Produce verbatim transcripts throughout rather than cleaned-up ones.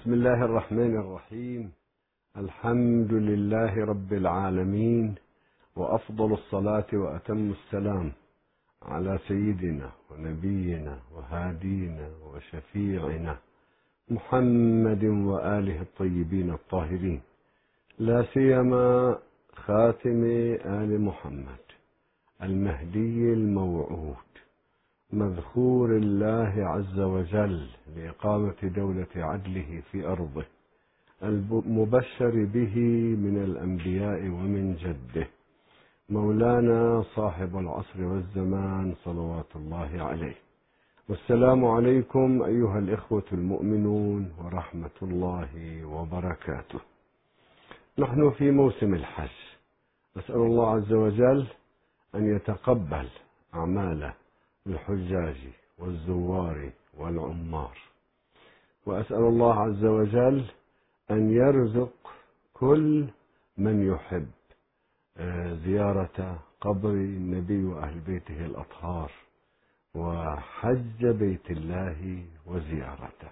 بسم الله الرحمن الرحيم. الحمد لله رب العالمين، وأفضل الصلاة وأتم السلام على سيدنا ونبينا وهادينا وشفيعنا محمد وآله الطيبين الطاهرين، لا سيما خاتم آل محمد المهدي الموعود، مذخور الله عز وجل لإقامة دولة عدله في أرضه، المبشر به من الأنبياء ومن جده، مولانا صاحب العصر والزمان صلوات الله عليه. والسلام عليكم أيها الإخوة المؤمنون ورحمة الله وبركاته. نحن في موسم الحج، نسأل الله عز وجل أن يتقبل أعمال الحجاج والزوار والعمار، وأسأل الله عز وجل أن يرزق كل من يحب زيارة قبر النبي وأهل بيته الأطهار وحج بيت الله وزيارته.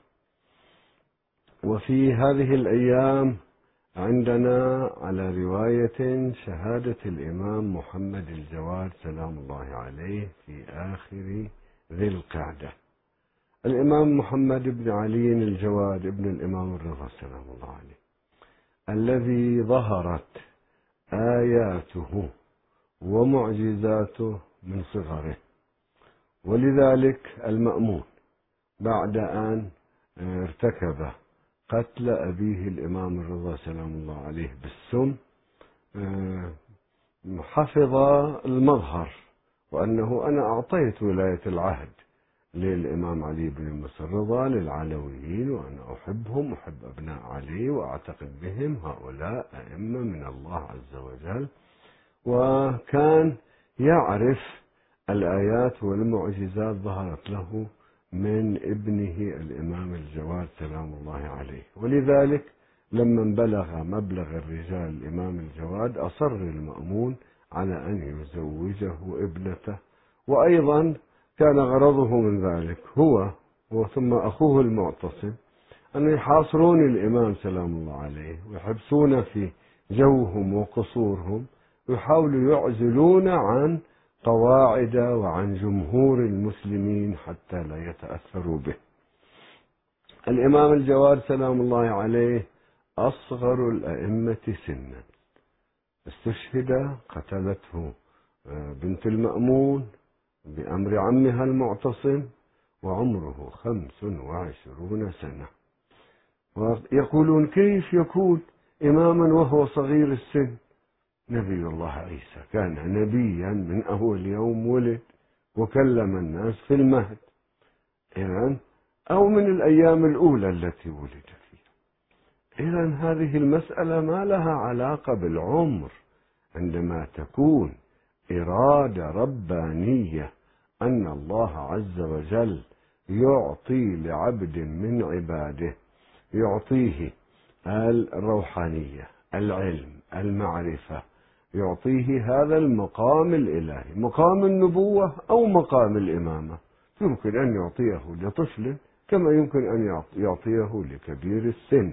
وفي هذه الأيام عندنا على رواية شهادة الإمام محمد الجواد سلام الله عليه في آخر ذي القعدة. الإمام محمد بن علي الجواد ابن الإمام الرضا سلام الله عليه، الذي ظهرت آياته ومعجزاته من صغره، ولذلك المأمون بعد أن ارتكب قتل أبيه الإمام الرضا سلام الله عليه بالسم حفظ المظهر، وأنه أنا أعطيت ولاية العهد للإمام علي بن موسى الرضا للعلويين، وأنا أحبهم، أحب أبناء علي وأعتقد بهم، هؤلاء أئمة من الله عز وجل. وكان يعرف الآيات والمعجزات ظهرت له من ابنه الإمام الجواد سلام الله عليه، ولذلك لما بلغ مبلغ الرجال الإمام الجواد أصر المأمون على أن يزوجه ابنته، وأيضا كان غرضه من ذلك هو وثم أخوه المعتصم أن يحاصرون الإمام سلام الله عليه ويحبسون في جوهم وقصورهم، ويحاولوا يعزلون عن قواعد وعن جمهور المسلمين حتى لا يتأثروا به. الإمام الجواد سلام الله عليه أصغر الأئمة سنا، استشهد قتلته بنت المأمون بأمر عمها المعتصم وعمره خمس وعشرون سنة. ويقولون كيف يكون إماما وهو صغير السن؟ نبي الله عيسى كان نبيا من أول يوم ولد وكلم الناس في المهد، إذن أو من الأيام الأولى التي ولد فيها. إذن هذه المسألة ما لها علاقة بالعمر، عندما تكون إرادة ربانية أن الله عز وجل يعطي لعبد من عباده، يعطيه الروحانية، العلم، المعرفة، يعطيه هذا المقام الإلهي، مقام النبوة أو مقام الإمامة، يمكن أن يعطيه لطفل كما يمكن أن يعطيه لكبير السن.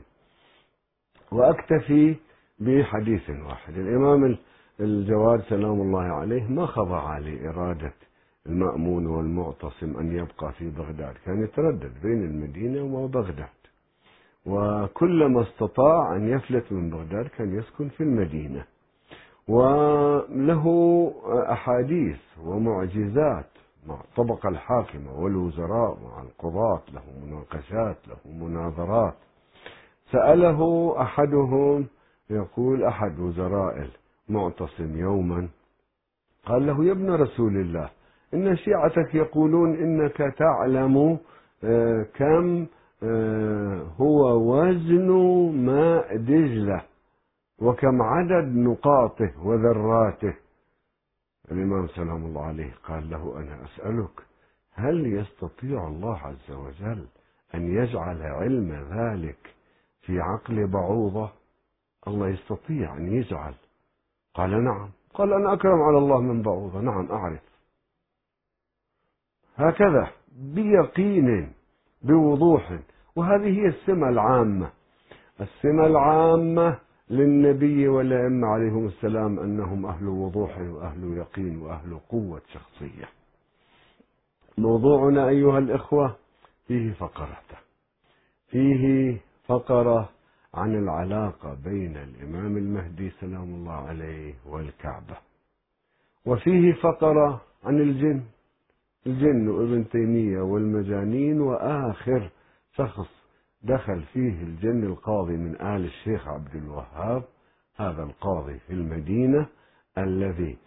وأكتفي بحديث واحد. الإمام الجواد سلام الله عليه ما خضع لإرادة المأمون والمعتصم أن يبقى في بغداد، كان يتردد بين المدينة وبغداد، وكلما استطاع أن يفلت من بغداد كان يسكن في المدينة، وله أحاديث ومعجزات مع الطبقة الحاكمة والوزراء مع القضاة، له مناقشات، له مناظرات. سأله أحدهم، يقول أحد وزراء المعتصم يوما، قال له: يا ابن رسول الله، إن شيعتك يقولون إنك تعلم كم هو وزن ماء دجلة وكم عدد نقاطه وذراته. الإمام سلام الله عليه قال له: أنا أسألك، هل يستطيع الله عز وجل أن يجعل علم ذلك في عقل بعوضة؟ الله يستطيع أن يجعل. قال: نعم. قال: أنا أكرم على الله من بعوضة. نعم أعرف. هكذا بيقين بوضوح. وهذه هي السمة العامة. السمة العامة للنبي والأئمة عليهم السلام أنهم أهل وضوح وأهل يقين وأهل قوة شخصية. موضوعنا أيها الإخوة فيه فقرة فيه فقرة عن العلاقة بين الإمام المهدي سلام الله عليه والكعبة، وفيه فقرة عن الجن الجن وابن تيمية والمجانين، وآخر شخص دخل فيه الجن القاضي من آل الشيخ عبد الوهاب، هذا القاضي في المدينة الذي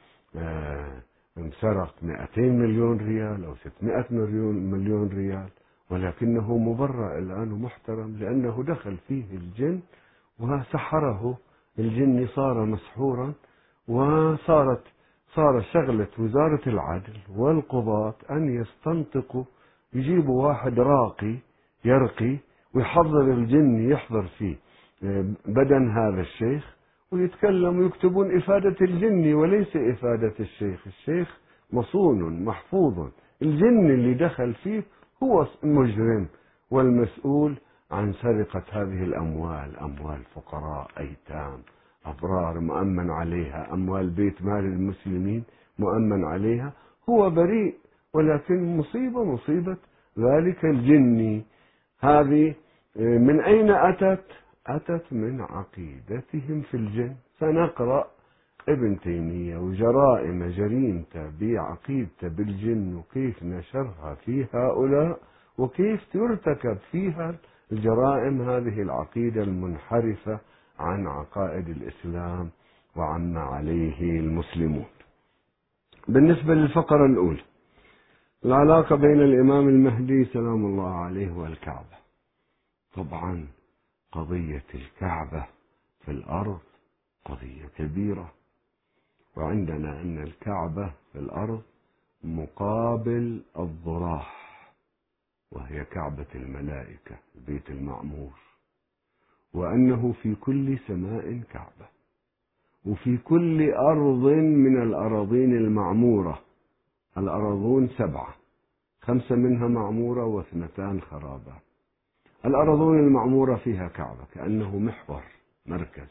سرق مئتين مليون ريال أو ستمائة مليون ريال، ولكنه مبرأ الآن ومحترم لأنه دخل فيه الجن وسحره. الجن صار مسحورا، وصارت صار شغلة وزارة العدل والقضاة أن يستنطقوا، يجيبوا واحد راقي يرقي ويحضر الجن يحضر فيه بدن هذا الشيخ ويتكلم ويكتبون إفادة الجن وليس إفادة الشيخ. الشيخ مصون محفوظ، الجن اللي دخل فيه هو المجرم والمسؤول عن سرقة هذه الأموال، أموال فقراء أيتام أبرار مؤمن عليها، أموال بيت مال المسلمين مؤمن عليها، هو بريء، ولكن مصيبة مصيبة ذلك الجني. هذه من أين أتت؟ أتت من عقيدتهم في الجن. سنقرأ ابن تيمية وجرائم جريمته بعقيدته بالجن وكيف نشرها في هؤلاء وكيف ترتكب فيها الجرائم، هذه العقيدة المنحرفة عن عقائد الإسلام وعما عليه المسلمون. بالنسبة للفقرة الأولى، العلاقة بين الإمام المهدي سلام الله عليه والكعبة. طبعا قضية الكعبة في الأرض قضية كبيرة، وعندنا أن الكعبة في الأرض مقابل الضراح، وهي كعبة الملائكة البيت المعمور، وأنه في كل سماء كعبة، وفي كل أرض من الأراضين المعمورة. الأراضون سبعة، خمسة منها معمورة واثنتان خرابات. الأراضون المعمورة فيها كعبة كأنه محور مركز.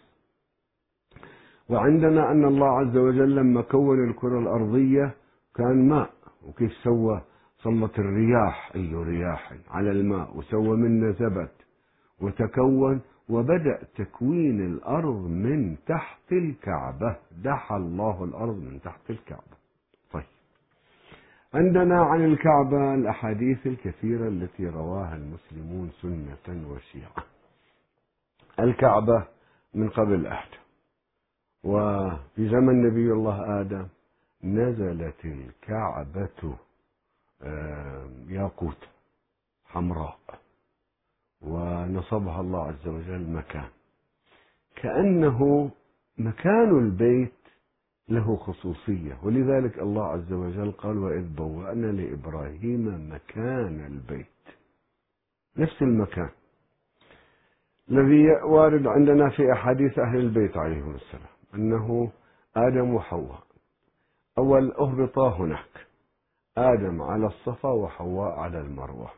وعندنا أن الله عز وجل لما كون الكرة الأرضية كان ماء، وكيف سوى سلط الرياح أي رياح على الماء وسوى منه زبد وتكون، وبدأ تكوين الأرض من تحت الكعبة، دحى الله الأرض من تحت الكعبة. طيب، عندنا عن الكعبة الأحاديث الكثيرة التي رواها المسلمون سنة وشيعة. الكعبة من قبل آدم، وفي زمن نبي الله آدم نزلت الكعبة ياقوت حمراء، ونصبها الله عز وجل مكان، كأنه مكان البيت له خصوصية، ولذلك الله عز وجل قال: وإذ بوأنا لإبراهيم مكان البيت. نفس المكان الذي وارد عندنا في أحاديث أهل البيت عليهم السلام أنه آدم وحواء أول أهبطا هناك، آدم على الصفا وحواء على المروة،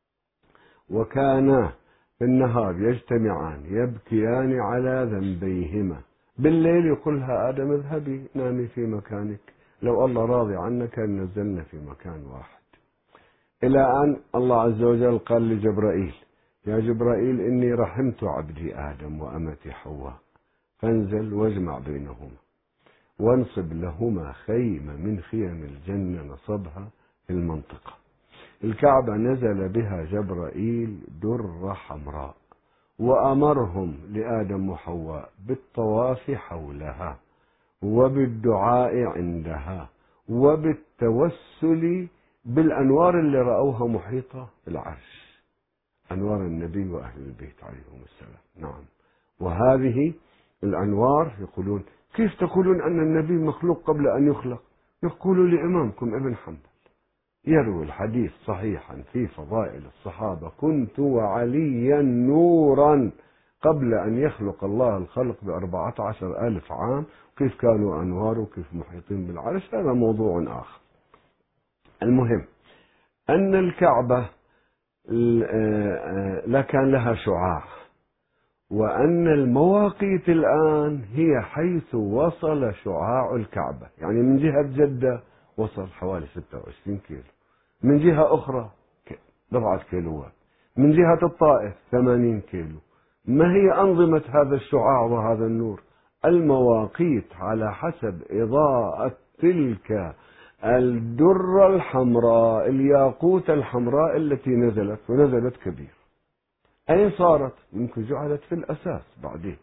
وكانا في النهار يجتمعان يبكيان على ذنبيهما، بالليل يقولها آدم: اذهبي نامي في مكانك، لو الله راضي عنك كان نزلنا في مكان واحد. إلى أن الله عز وجل قال لجبرائيل: يا جبرائيل إني رحمت عبدي آدم وأمتي حواء، فانزل واجمع بينهما وانصب لهما خيمة من خيم الجنة نصبها في المنطقة. الكعبة نزل بها جبرائيل درة حمراء، وأمرهم لآدم وحواء بالطواف حولها وبالدعاء عندها وبالتوسل بالأنوار اللي رأوها محيطة بالعرش، أنوار النبي وأهل البيت عليهم السلام. نعم، وهذه الأنوار يقولون: كيف تقولون أن النبي مخلوق قبل أن يخلق؟ يقولوا لإمامكم ابن حنبل يروي الحديث صحيحا في فضائل الصحابة: كنت وعليا نورا قبل أن يخلق الله الخلق بأربعة عشر ألف عام. كيف كانوا أنوار وكيف محيطين بالعرش هذا موضوع آخر. المهم أن الكعبة لا كان لها شعاع، وأن المواقيت الآن هي حيث وصل شعاع الكعبة. يعني من جهة جدة وصل حوالي ستة وعشرين كيلو، من جهة أخرى بضعة كيلوات، من جهة الطائف ثمانين كيلو. ما هي أنظمة هذا الشعاع وهذا النور؟ المواقيت على حسب إضاءة تلك الدرة الحمراء، الياقوت الحمراء التي نزلت، ونزلت كبير. أين صارت؟ يمكن جعلت في الأساس بعدين.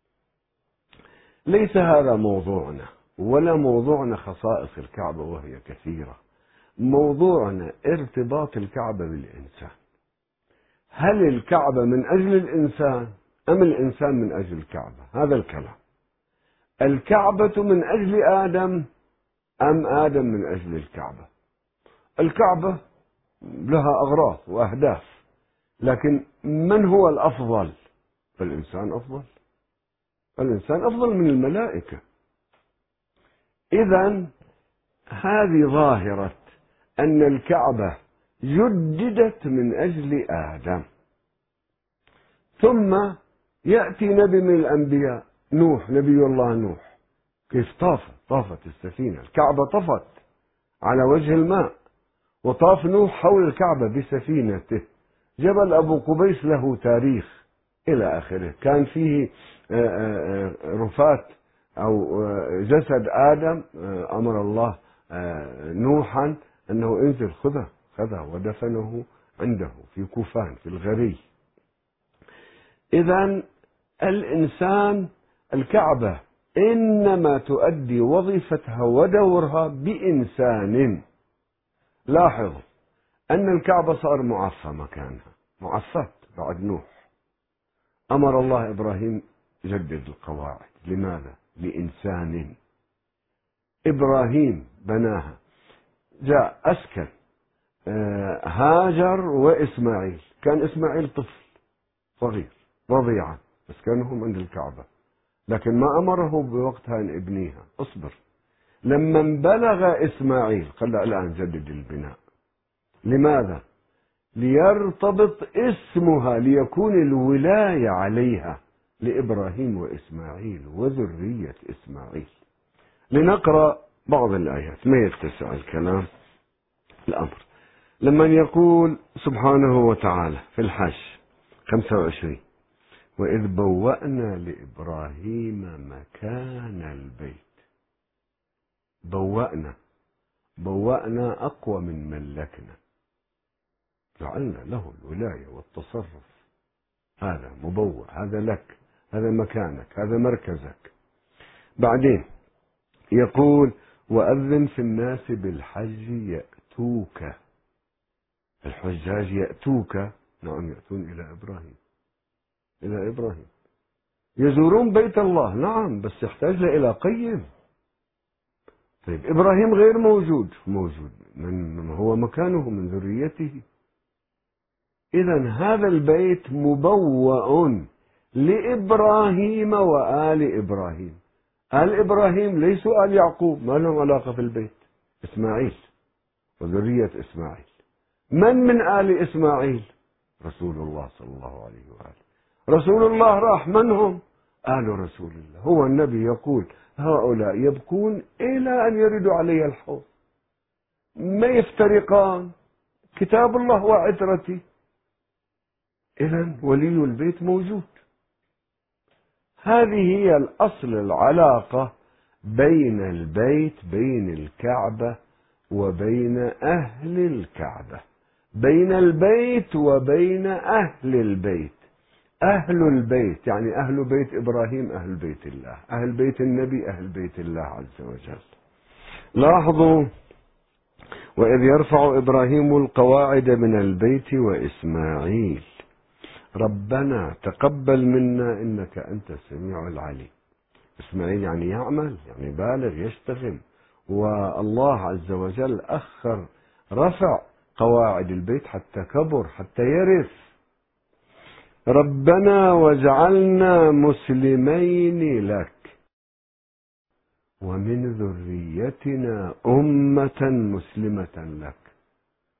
ليس هذا موضوعنا، ولا موضوعنا خصائص الكعبة وهي كثيرة. موضوعنا ارتباط الكعبة بالإنسان. هل الكعبة من أجل الإنسان أم الإنسان من أجل الكعبة؟ هذا الكلام. الكعبة من أجل آدم أم آدم من أجل الكعبة؟ الكعبة لها أغراض وأهداف، لكن من هو الأفضل؟ فالإنسان أفضل. الإنسان أفضل من الملائكة. إذن هذه ظاهرة أن الكعبة جددت من أجل آدم، ثم يأتي نبي من الأنبياء، نوح، نبي الله نوح. كيف طاف؟ طافت السفينة، الكعبة طفت على وجه الماء، وطاف نوح حول الكعبة بسفينته. جبل أبو قبيس له تاريخ إلى آخره، كان فيه رفات أو جسد آدم، أمر الله نوحا أنه انزل خذه خذه ودفنه عنده في كوفان في الغري. إذن الإنسان، الكعبة إنما تؤدي وظيفتها ودورها بإنسان. لاحظ أن الكعبة صار معفى مكانها، معفات بعد نوح. أمر الله إبراهيم جدد القواعد. لماذا؟ لإنسان. إبراهيم بناها، جاء أسكن هاجر وإسماعيل. كان إسماعيل طفل صغير رضيعا، أسكنهم عند الكعبة، لكن ما أمره بوقتها أن ابنيها، اصبر. لما بلغ إسماعيل قال له الآن جدد البناء. لماذا؟ ليرتبط اسمها، ليكون الولاية عليها لإبراهيم وإسماعيل وذرية إسماعيل. لنقرأ بعض الآيات ما يتسع الكلام. الأمر لما يقول سبحانه وتعالى في الحج خمسة وعشرين: وإذ بوأنا لإبراهيم مكان البيت. بوأنا، بوأنا أقوى من ملكنا، جعلنا له الولاية والتصرف. هذا مبوأ، هذا لك، هذا مكانك، هذا مركزك. بعدين يقول: وأذن في الناس بالحج يأتوك. الحجاج يأتوك، نعم يأتون إلى إبراهيم، إلى إبراهيم يزورون بيت الله، نعم، بس يحتاج إلى قيم. طيب إبراهيم غير موجود، موجود من هو مكانه من ذريته. إذن هذا البيت مبوأ لإبراهيم وآل إبراهيم. آل إبراهيم ليسوا آل يعقوب، ما لهم علاقة في البيت. إسماعيل وذرية إسماعيل. من من آل إسماعيل؟ رسول الله صلى الله عليه وآله. رسول الله راح، من هم؟ آل رسول الله. هو النبي يقول: هؤلاء يبكون إلى أن يردوا علي الحوض، ما يفترقان، كتاب الله وعترتي. إذن ولي البيت موجود. هذه هي الأصل، العلاقة بين البيت، بين الكعبة وبين أهل الكعبة، بين البيت وبين أهل البيت. أهل البيت يعني أهل بيت إبراهيم، أهل بيت الله، أهل بيت النبي، أهل بيت الله عز وجل. لاحظوا: وإذ يرفع إبراهيم القواعد من البيت وإسماعيل ربنا تقبل منا إنك أنت السميع العليم. إسماعيل يعني يعمل، يعني بالغ، يشتغل، والله عز وجل أخر رفع قواعد البيت حتى كبر، حتى يرث. ربنا واجعلنا مسلمين لك ومن ذريتنا أمة مسلمة لك.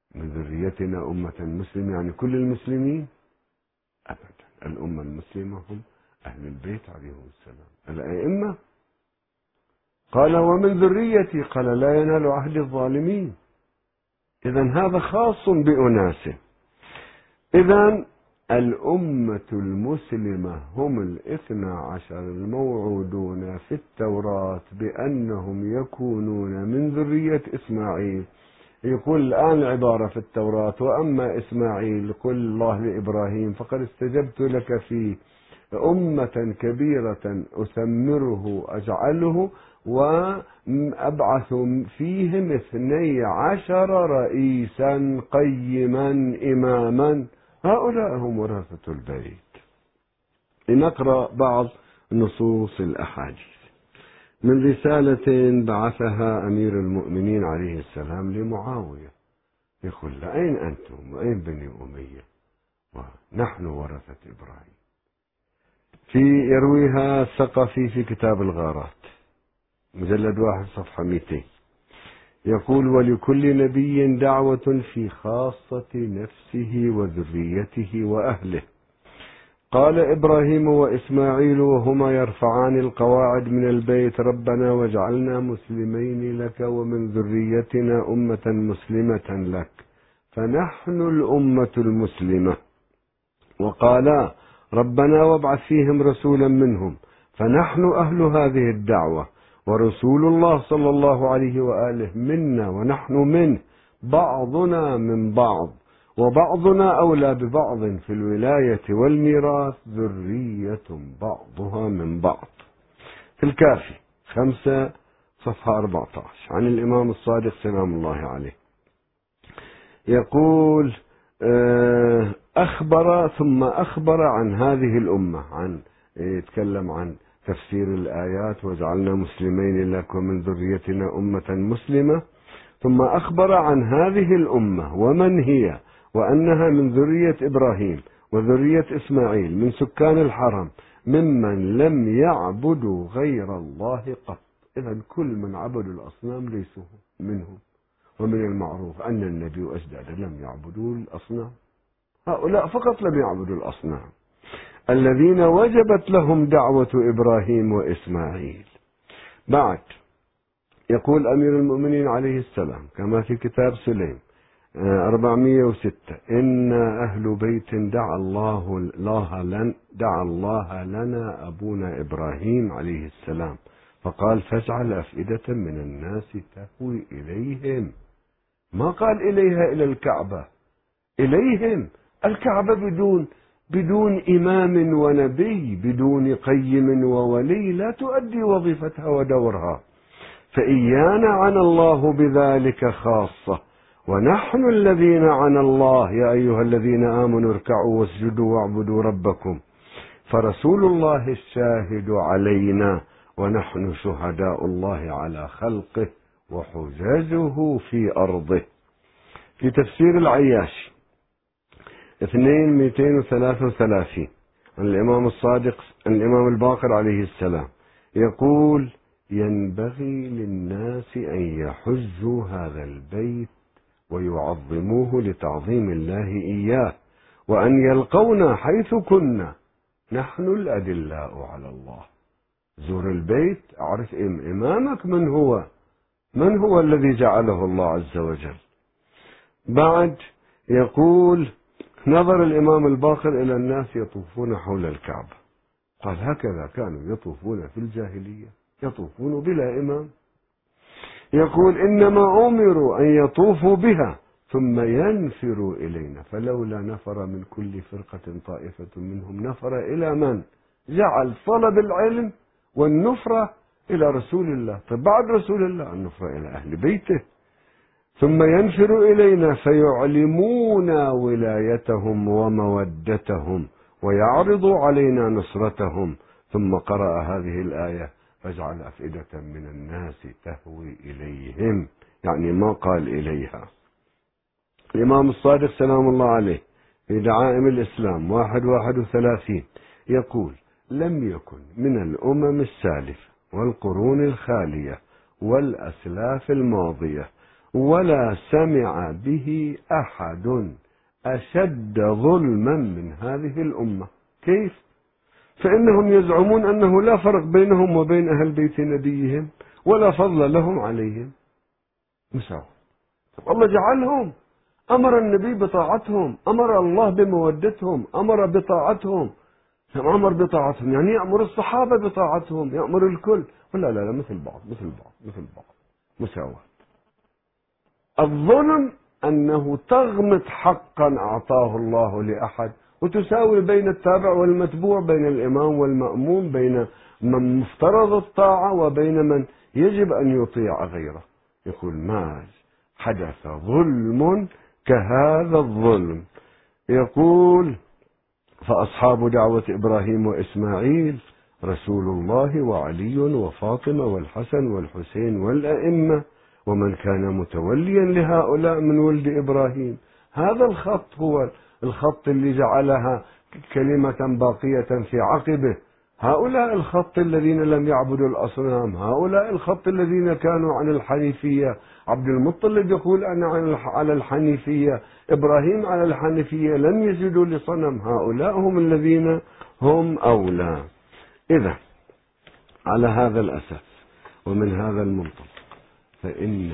من ذريتنا أمة مسلمة يعني كل المسلمين؟ أبدا، الأمة المسلمة هم أهل البيت عليهم السلام الأئمة. قال ومن ذريتي، قال لا ينال عهد الظالمين. إذن هذا خاص بأناس. إذن الأمة المسلمة هم الاثنى عشر الموعودون في التوراة بأنهم يكونون من ذرية إسماعيل. يقول الآن عبارة في التوراة وأما إسماعيل قل الله لإبراهيم فقد استجبت لك في أمة كبيرة أثمره أجعله وأبعث فيهم اثني عشر رئيسا قيما إماما، هؤلاء هم ورثة البيت. لنقرأ بعض نصوص الأحاديث من رسالة بعثها أمير المؤمنين عليه السلام لمعاوية، يقول له أين أنتم وأين بني أمية ونحن ورثة إبراهيم. في يرويها الثقفي في كتاب الغارات مجلد واحد صفحة مئتين، يقول ولكل نبي دعوة في خاصة نفسه وذريته وأهله. قال إبراهيم وإسماعيل وهما يرفعان القواعد من البيت ربنا واجعلنا مسلمين لك ومن ذريتنا أمة مسلمة لك، فنحن الأمة المسلمة. وقالا ربنا وابعث فيهم رسولا منهم، فنحن أهل هذه الدعوة، ورسول الله صلى الله عليه وآله منا ونحن منه، بعضنا من بعض وبعضنا أولى ببعض في الولاية والميراث، ذرية بعضها من بعض. في الكافي خمسة صفحة أربعة عشر عن الإمام الصادق سلام الله عليه يقول أخبر ثم أخبر عن هذه الأمة، عن يتكلم عن تفسير الآيات وجعلنا مسلمين لك ومن ذريتنا أمة مسلمة، ثم أخبر عن هذه الأمة ومن هي، وأنها من ذرية إبراهيم وذرية إسماعيل من سكان الحرم ممن لم يعبدوا غير الله قط. إذن كل من عبدوا الأصنام ليسوا منهم. ومن المعروف أن النبي وأجداده لم يعبدوا الأصنام، هؤلاء فقط لم يعبدوا الأصنام الذين وجبت لهم دعوة إبراهيم وإسماعيل. بعد يقول أمير المؤمنين عليه السلام كما في كتاب سليم أربعمئة وستة إن أهل بيت دعا الله الله لن دعا الله لنا أبونا إبراهيم عليه السلام فقال فاجعل أفئدة من الناس تهوي إليهم. ما قال إليها إلى الكعبة، إليهم. الكعبة بدون بدون إمام ونبي، بدون قيم وولي لا تؤدي وظيفتها ودورها. فإيانا عن الله بذلك خاصة، ونحن الذين عن الله يا أيها الذين آمنوا اركعوا واسجدوا واعبدوا ربكم، فرسول الله الشاهد علينا ونحن شهداء الله على خلقه وحجاجه في أرضه. في تفسير العياشي اثنين مئتين وثلاثة وثلاثين عن الإمام الصادق الإمام الباقر عليه السلام يقول ينبغي للناس أن يحجوا هذا البيت ويعظموه لتعظيم الله إياه، وأن يلقونا حيث كنا نحن الأدلاء على الله. زور البيت، أعرف إمامك من هو، من هو الذي جعله الله عز وجل. بعد يقول نظر الإمام الباقر إلى الناس يطوفون حول الكعبة، قال هكذا كانوا يطوفون في الجاهلية، يطوفون بلا إمام. يقول إنما أمروا أن يطوفوا بها ثم ينفروا إلينا، فلولا نفر من كل فرقة طائفة منهم نفر إلى من؟ جعل طلب العلم والنفرة إلى رسول الله. طيب بعد رسول الله النفرة إلى أهل بيته. ثم ينفر إلينا فيعلمون ولايتهم ومودتهم ويعرض علينا نصرتهم. ثم قرأ هذه الآية فاجعل أفئدة من الناس تهوي إليهم، يعني ما قال إليها. الإمام الصادق سلام الله عليه في دعائم الإسلام واحد واحد وثلاثين يقول لم يكن من الأمم السالفة والقرون الخالية والأسلاف الماضية ولا سمع به أحد أشد ظلما من هذه الأمة. كيف؟ فإنهم يزعمون أنه لا فرق بينهم وبين أهل بيت نبيهم ولا فضل لهم عليهم، مساواة. الله جعلهم، أمر النبي بطاعتهم، أمر الله بمودتهم، أمر بطاعتهم، أمر بطاعتهم يعني يأمر الصحابة بطاعتهم، يأمر الكل. ولا لا لا مثل بعض مثل بعض مثل بعض، مساواة. الظلم أنه تغمط حقا أعطاه الله لأحد وتساوي بين التابع والمتبوع، بين الإمام والمأموم، بين من مفترض الطاعة وبين من يجب أن يطيع غيره. يقول ما حدث ظلم كهذا الظلم. يقول فأصحاب دعوة إبراهيم وإسماعيل رسول الله وعلي وفاطمة والحسن والحسين والأئمة ومن كان متوليا لهؤلاء من ولد إبراهيم. هذا الخط هو الخط اللي جعلها كلمة باقية في عقبه. هؤلاء الخط الذين لم يعبدوا الأصنام، هؤلاء الخط الذين كانوا عن الحنيفية. عبد المطلب يقول أنا على الحنيفية، إبراهيم على الحنيفية، لم يسجدوا لصنم. هؤلاء هم الذين هم أولى. إذا على هذا الأساس ومن هذا المنطق فإن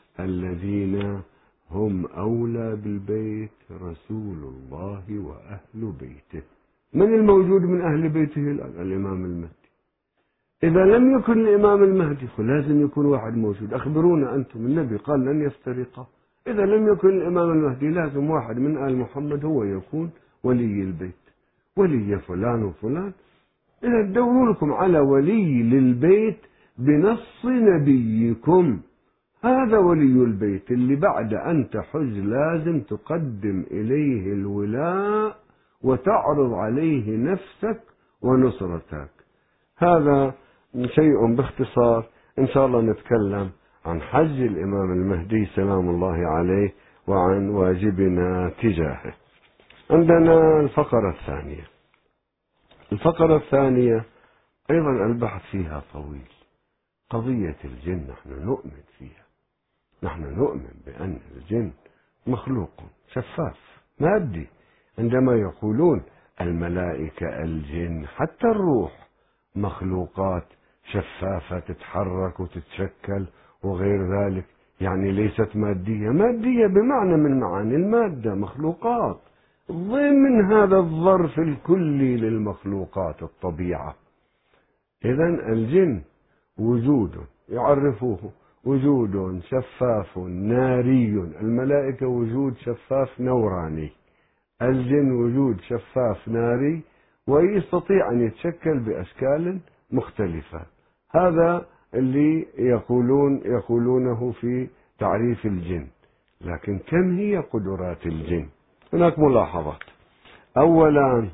الذين هم أولى بالبيت رسول الله وأهل بيته. من الموجود من أهل بيته الآن؟ الإمام المهدي. إذا لم يكن الإمام المهدي فلازم يكون واحد موجود. أخبرونا أنتم، النبي قال لن يفترقا. إذا لم يكن الإمام المهدي لازم واحد من آل محمد هو يكون ولي البيت، ولي فلان وفلان. إذا تدوروا لكم على ولي للبيت بنص نبيكم. هذا ولي البيت اللي بعد أن تحج لازم تقدم إليه الولاء وتعرض عليه نفسك ونصرتك. هذا شيء باختصار. إن شاء الله نتكلم عن حج الإمام المهدي سلام الله عليه وعن واجبنا تجاهه. عندنا الفقرة الثانية. الفقرة الثانية أيضا البحث فيها طويل. قضية الجن نحن نؤمن فيها. نحن نؤمن بأن الجن مخلوق شفاف مادي. عندما يقولون الملائكة، الجن، حتى الروح مخلوقات شفافة تتحرك وتتشكل وغير ذلك، يعني ليست مادية. مادية بمعنى من معاني المادة، مخلوقات ضمن هذا الظرف الكلي للمخلوقات الطبيعة. إذن الجن وجود يعرفوه وجود شفاف ناري. الملائكة وجود شفاف نوراني. الجن وجود شفاف ناري ويستطيع أن يتشكل بأشكال مختلفة. هذا اللي يقولون يقولونه في تعريف الجن. لكن كم هي قدرات الجن؟ هناك ملاحظات. أولا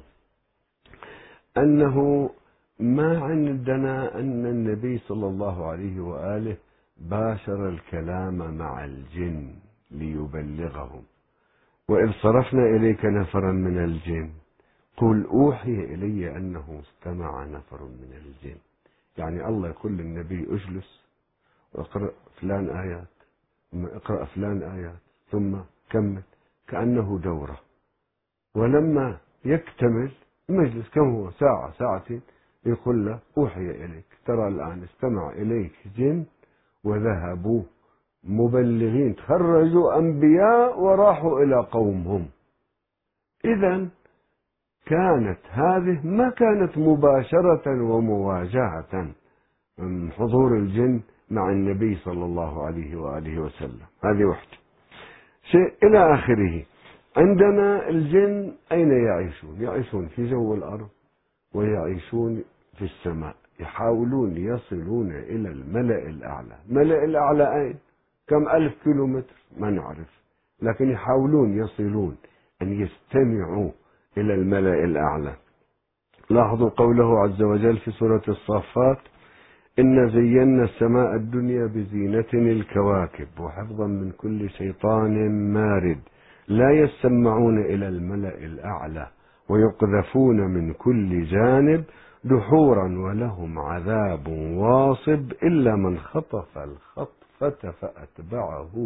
أنه ما عندنا أن النبي صلى الله عليه وآله باشر الكلام مع الجن ليبلغهم. وإذ صرفنا إليك نفرا من الجن قل أوحي إلي أنه استمع نفر من الجن. يعني الله يقول للنبي اجلس واقرأ فلان آيات، ثم اقرأ فلان آيات، ثم كمل، كأنه دورة. ولما يكتمل مجلس كم هو ساعة ساعتين يقول له أوحي إليك، ترى الآن استمع إليك جن وذهبوا مبلغين، تخرجوا أنبياء وراحوا إلى قومهم. إذن كانت هذه ما كانت مباشرة ومواجهة من حضور الجن مع النبي صلى الله عليه وآله وسلم. هذه واحدة. شيء إلى آخره. عندنا الجن أين يعيشون؟ يعيشون في جو الأرض ويعيشون في السماء. يحاولون يصلون إلى الملأ الأعلى. الملأ الأعلى أين؟ كم ألف كيلومتر ما نعرف، لكن يحاولون يصلون أن يستمعوا إلى الملأ الأعلى. لاحظوا قوله عز وجل في سورة الصافات إن زينا السماء الدنيا بزينة الكواكب وحفظا من كل شيطان مارد لا يسمعون إلى الملأ الأعلى ويقذفون من كل جانب دحورا ولهم عذاب واصب إلا من خطف الخطفة فأتبعه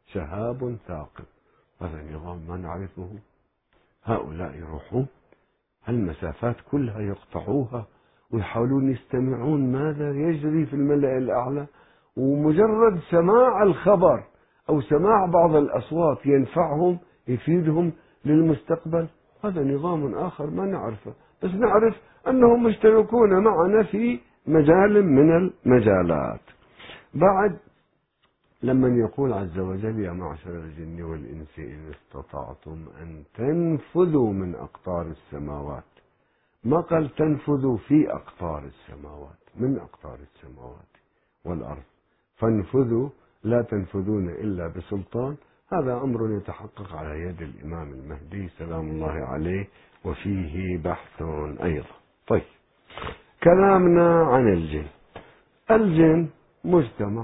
شهاب ثاقب. هذا نظام ما نعرفه. هؤلاء يروحون المسافات كلها يقطعوها ويحاولون يستمعون ماذا يجري في الملأ الأعلى، ومجرد سماع الخبر أو سماع بعض الأصوات ينفعهم يفيدهم للمستقبل. هذا نظام آخر ما نعرفه، بس نعرف أنهم مشتركون معنا في مجال من المجالات. بعد لما يقول عز وجل يا معشر الجن والإنس إن استطعتم أن تنفذوا من أقطار السماوات، ما قال تنفذوا في أقطار السماوات، من أقطار السماوات والأرض، فانفذوا لا تنفذون إلا بسلطان. هذا أمر يتحقق على يد الإمام المهدي سلام الله عليه، وفيه بحث أيضا. طيب، كلامنا عن الجن. الجن مجتمع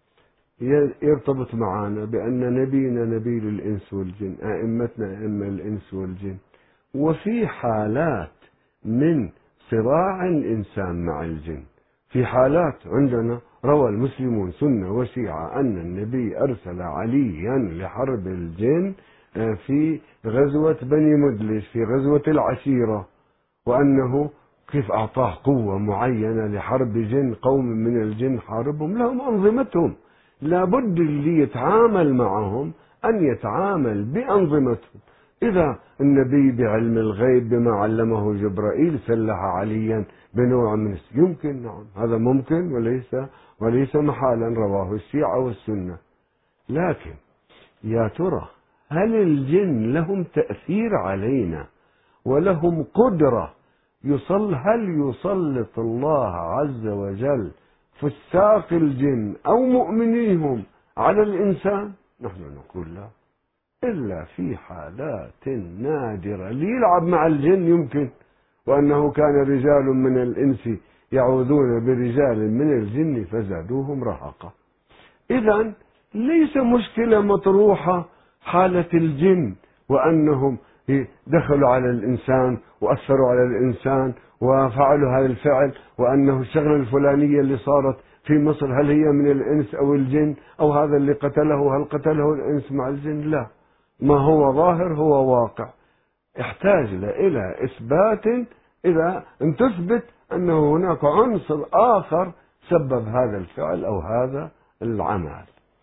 يرتبط معنا بأن نبينا نبي الإنس والجن، أئمتنا أئمة الإنس والجن. وفي حالات من صراع الإنسان مع الجن، في حالات عندنا روى المسلمون سنة وشيعة أن النبي أرسل عليا لحرب الجن في غزوة بني مدلج، في غزوة العشيرة، وأنه كيف أعطاه قوة معينة لحرب جن، قوم من الجن حاربهم، لهم أنظمتهم، لابد اللي يتعامل معهم أن يتعامل بأنظمتهم. إذا النبي بعلم الغيب بما علمه جبرائيل سلح عليا بنوع من يمكن، نعم هذا ممكن وليس وليس محالا، رواه الشيعة والسنة. لكن يا ترى هل الجن لهم تأثير علينا ولهم قدرة؟ يصل هل يسلط الله عز وجل فساق الجن أو مؤمنيهم على الإنسان؟ نحن نقول لا، إلا في حالات نادرة. ليلعب مع الجن يمكن، وأنه كان رجال من الإنس يعوذون برجال من الجن فزادوهم رهقا. إذن ليس مشكلة مطروحة حالة الجن وأنهم دخلوا على الإنسان وأثروا على الإنسان وفعلوا هذا الفعل، وأنه الشغلة الفلانية اللي صارت في مصر هل هي من الإنس أو الجن، أو هذا اللي قتله هل قتله الإنس مع الجن. لا، ما هو ظاهر هو واقع، يحتاج إلى إثبات. إذا أن تثبت أنه هناك عنصر آخر سبب هذا الفعل أو هذا العمل.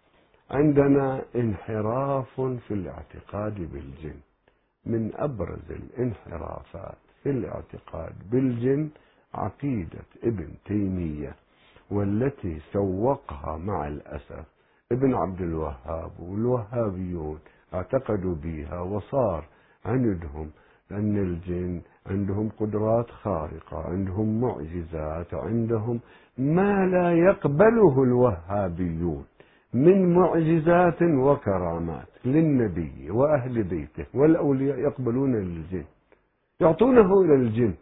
عندنا انحراف في الاعتقاد بالجن. من أبرز الانحرافات في الاعتقاد بالجن عقيدة ابن تيمية، والتي سوقها مع الأسف ابن عبد الوهاب، والوهابيون اعتقدوا بها، وصار عندهم أن الجن عندهم قدرات خارقة، عندهم معجزات، عندهم ما لا يقبله الوهابيون من معجزات وكرامات للنبي وأهل بيته، والأولياء يقبلون للجن، يعطونه إلى الجن.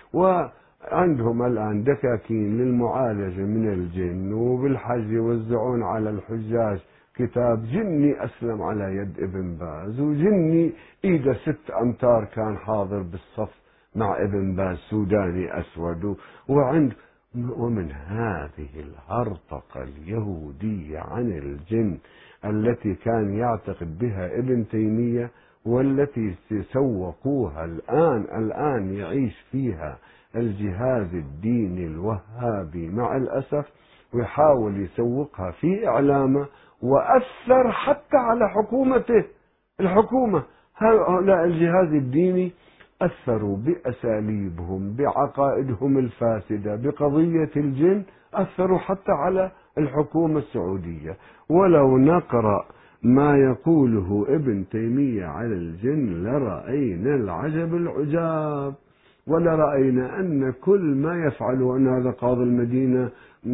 وعندهم الآن دكاكين للمعالجة من الجن، وبالحج يوزعون على الحجاج كتاب جني أسلم على يد ابن باز، وجني إيده ست أمتار كان حاضر بالصف مع ابن باز سوداني أسود. وعند ومن هذه الهرطقة اليهودية عن الجن التي كان يعتقد بها ابن تيمية، والتي سوقوها الآن الآن يعيش فيها الجهاز الديني الوهابي مع الأسف، ويحاول يسوقها في إعلامه، وأثر حتى على حكومته. الحكومة هؤلاء الجهاز الديني أثروا بأساليبهم بعقائدهم الفاسدة بقضية الجن، أثروا حتى على الحكومة السعودية. ولو نقرأ ما يقوله ابن تيمية على الجن لرأينا العجب العجاب، ولرأينا أن كل ما يفعله أن هذا قاضي المدينة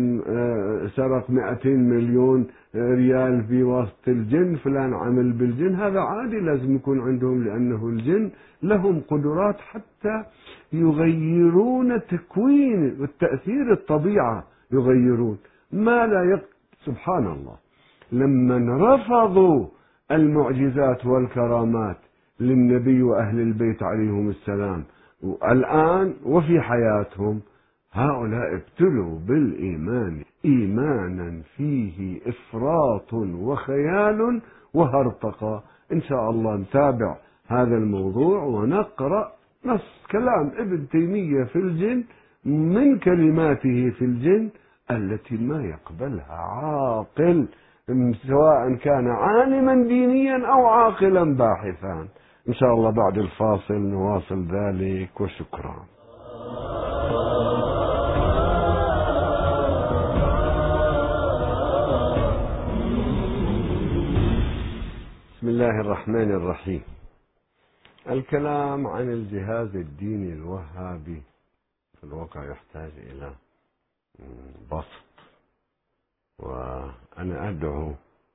سرق مئتين مليون ريال في وسط الجن، فلان عمل بالجن، هذا عادي لازم يكون عندهم، لأنه الجن لهم قدرات حتى يغيرون تكوين والتأثير الطبيعة، يغيرون ما لا يق... سبحان الله. لما رفضوا المعجزات والكرامات للنبي وأهل البيت عليهم السلام الآن وفي حياتهم، هؤلاء ابتلوا بالإيمان إيمانا فيه إفراط وخيال وهرطقة. إن شاء الله نتابع هذا الموضوع ونقرأ نص كلام ابن تيمية في الجن من كلماته في الجن التي ما يقبلها عاقل، سواء كان عالما دينيا أو عاقلا باحثا. إن شاء الله بعد الفاصل نواصل ذلك، وشكرا. بسم الله الرحمن الرحيم. الكلام عن الجهاز الديني الوهابي في الواقع يحتاج إلى بسط، وأنا أدعو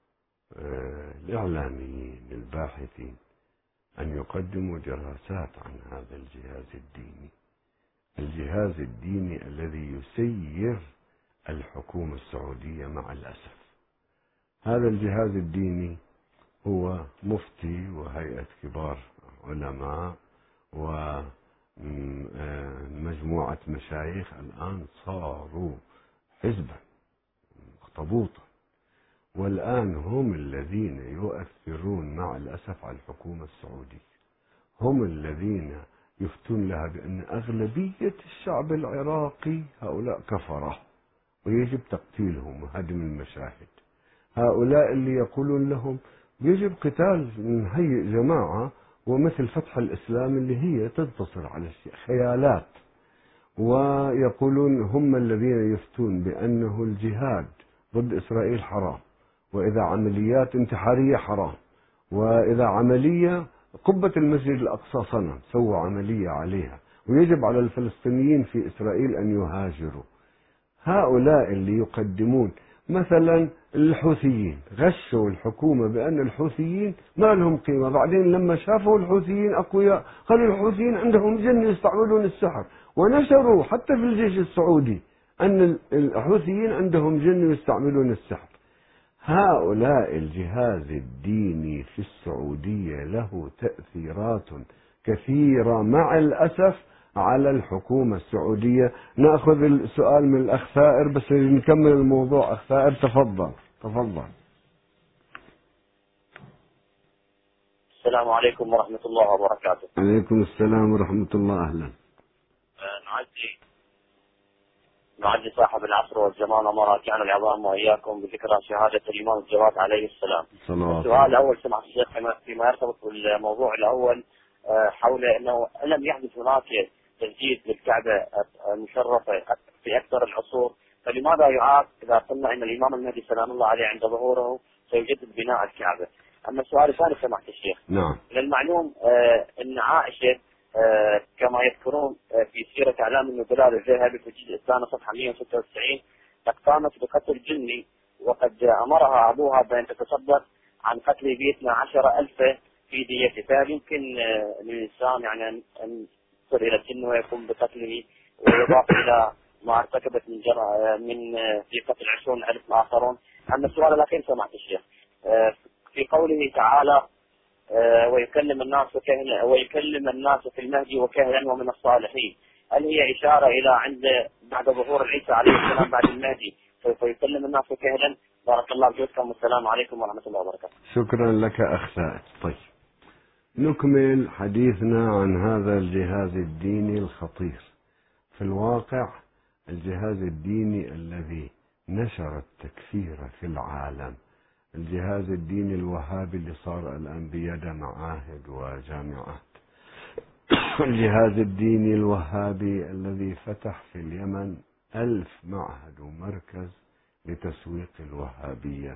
الإعلاميين الباحثين أن يقدموا دراسات عن هذا الجهاز الديني، الجهاز الديني الذي يسير الحكومة السعودية مع الأسف. هذا الجهاز الديني هو مفتي وهيئة كبار علماء ومجموعة مشايخ الآن صاروا حزبا اخطبوطا، والآن هم الذين يؤثرون مع الأسف على الحكومة السعودية، هم الذين يفتون لها بأن أغلبية الشعب العراقي هؤلاء كفرة ويجب تقتيلهم وهدم المشاهد. هؤلاء اللي يقولون لهم يجب قتال، نهيئ جماعة ومثل فتح الإسلام اللي هي تنتصر على الشيء، خيالات. ويقولون هم الذين يفتون بأنه الجهاد ضد إسرائيل حرام، وإذا عمليات انتحارية حرام، وإذا عملية قبة المسجد الأقصى صنم سووا عملية عليها، ويجب على الفلسطينيين في إسرائيل أن يهاجروا. هؤلاء اللي يقدمون مثلا الحوثيين غشوا الحكومة بأن الحوثيين ما لهم قيمة، بعدين لما شافوا الحوثيين أقوياء قالوا الحوثيين عندهم جن يستعملون السحر، ونشروا حتى في الجيش السعودي أن الحوثيين عندهم جن يستعملون السحر. هؤلاء الجهاز الديني في السعودية له تأثيرات كثيرة مع الأسف على الحكومة السعودية. نأخذ السؤال من الأخ ثائر بس نكمل الموضوع. أخ ثائر تفضل تفضل. السلام عليكم ورحمة الله وبركاته. عليكم السلام ورحمة الله. أهلا. نعزي نعزي صاحب العصر والزمان ومراكعنا العظام وإياكم بذكرى شهادة الإمام الجواد عليه السلام. السؤال الأول سمع الشيخ فيما يرتبط بالموضوع الأول حول أنه لم يحدث هناك تجديد للكعبة المشرفة في أكثر العصور، فلماذا يعاد إذا قلنا أن الإمام المهدي سلام الله عليه عند ظهوره سيجدد بناء الكعبة؟ أما السؤال الثاني سمعت الشيخ. نعم. للمعلوم آه أن عائشة آه كما يذكرون آه في سيرة أعلام النبلاء للذهبي في الجزء الثاني صفحة مئة وستة وتسعين قد قامت بقتل جني، وقد أمرها أبوها بأن تتصدق عن قتل باثنى عشر ألف في ديته، فهل يمكن آه للإنسان يعني أن يصل إلى الجن ويقوم بقتله ويضاف إلى ما ارتكبت من جرى من آه في قتل عشرون ألف آخرون؟ أما السؤال الأخير سمعت الشيخ آه في قوله تعالى آه ويكلم الناس وكهلا ويكلم الناس في المهدي وكهلا ومن الصالحين، هل هي إشارة إلى عند بعد ظهور عيسى عليه السلام بعد المهدي فيكلم الناس وكهلا؟ بارك الله بجودكم والسلام عليكم ورحمة الله وبركاته. شكرا لك أخ سائد. طيب نكمل حديثنا عن هذا الجهاز الديني الخطير. في الواقع الجهاز الديني الذي نشر التكفير في العالم، الجهاز الديني الوهابي اللي صار الآن بيد معاهد وجامعات، الجهاز الديني الوهابي الذي فتح في اليمن ألف معهد ومركز لتسويق الوهابية،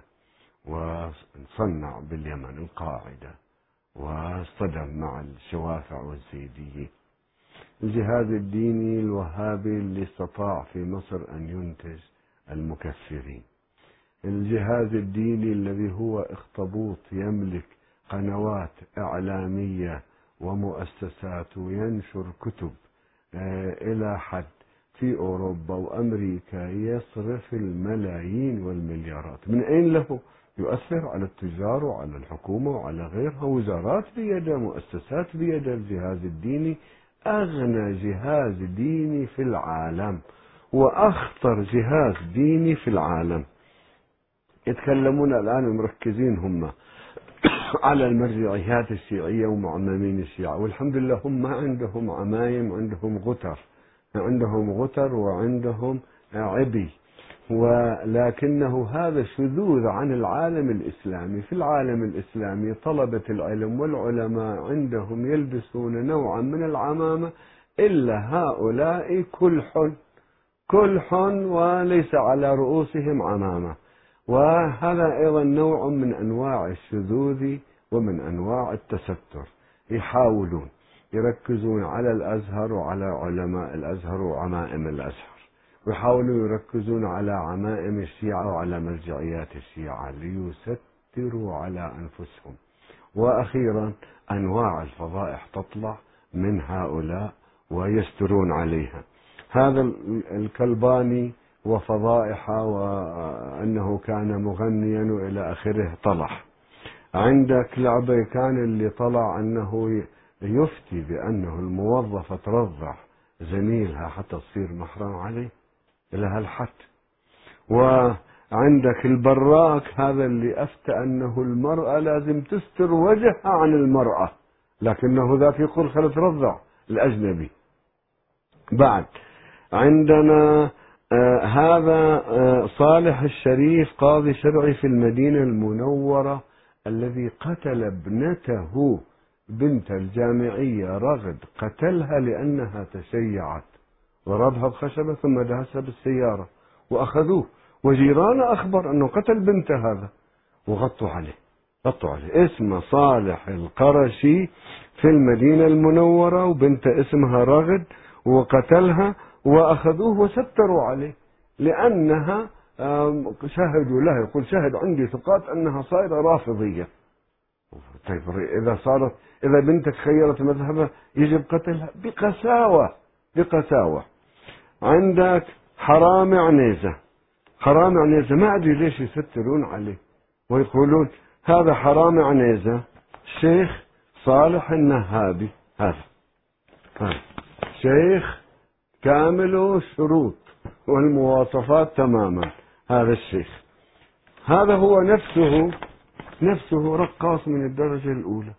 وصنع باليمن القاعدة واصطدم مع الشوافع والزيديين. الجهاز الديني الوهابي اللي استطاع في مصر أن ينتج المكفرين. الجهاز الديني الذي هو اخطبوط يملك قنوات إعلامية ومؤسسات وينشر كتب إلى حد في أوروبا وأمريكا يصرف الملايين والمليارات. من أين له؟ يؤثر على التجار وعلى الحكومة وعلى غيرها، وزارات بيده، مؤسسات بيده. الجهاز الديني أغنى جهاز ديني في العالم وأخطر جهاز ديني في العالم. يتكلمون الآن مركزين هم على المرجعيات الشيعية ومعممين الشيعة، والحمد لله هم ما عندهم عمايم، عندهم غتر، عندهم غتر وعندهم عبي، ولكنه هذا شذوذ عن العالم الإسلامي. في العالم الإسلامي طلبة العلم والعلماء عندهم يلبسون نوعا من العمامة، إلا هؤلاء كلح كلح وليس على رؤوسهم عمامة، وهذا أيضا نوع من أنواع الشذوذ ومن أنواع التستر. يحاولون يركزون على الأزهر وعلى علماء الأزهر وعمائم الأزهر، ويحاولون يركزون على عمائم الشيعة وعلى مرجعيات الشيعة ليستروا على أنفسهم. وأخيرا أنواع الفضائح تطلع من هؤلاء ويسترون عليها. هذا الكلباني وفضائحه وأنه كان مغنيا وإلى آخره طلع. عندك العبيكان اللي طلع أنه يفتي بأنه الموظفة ترضع زميلها حتى تصير محرم عليه إلى هالحد. وعندك البراك هذا اللي أفتى أنه المرأة لازم تستر وجهها عن المرأة، لكنه ذاك يقول خلت ترضع الأجنبي. بعد عندنا آه هذا آه صالح الشريف قاضي شرعي في المدينة المنورة الذي قتل ابنته بنت الجامعية رغد، قتلها لأنها تشيعت، ضربها بخشبة ثم دهسها بالسيارة وأخذوه، وجيرانه أخبر أنه قتل بنته هذا وغطوا عليه غطوا عليه. اسمه صالح القرشي في المدينة المنورة، وبنته اسمها رغد، وقتلها وأخذوه وستروا عليه لأنها شاهدوا له، يقول شاهد عندي ثقات أنها صايرة رافضية. طيب إذا صارت إذا بنتك خيرت مذهبها يجب قتلها بقساوة بقساوة. عندك حرامي عنيزة، حرامي عنيزة ما أدري ليش يسترون عليه ويقولون هذا حرامي عنيزة الشيخ صالح النهابي، هذا هذا شيخ كامل الشروط والمواصفات تماما، هذا الشيخ هذا هو نفسه نفسه رقاص من الدرجة الأولى،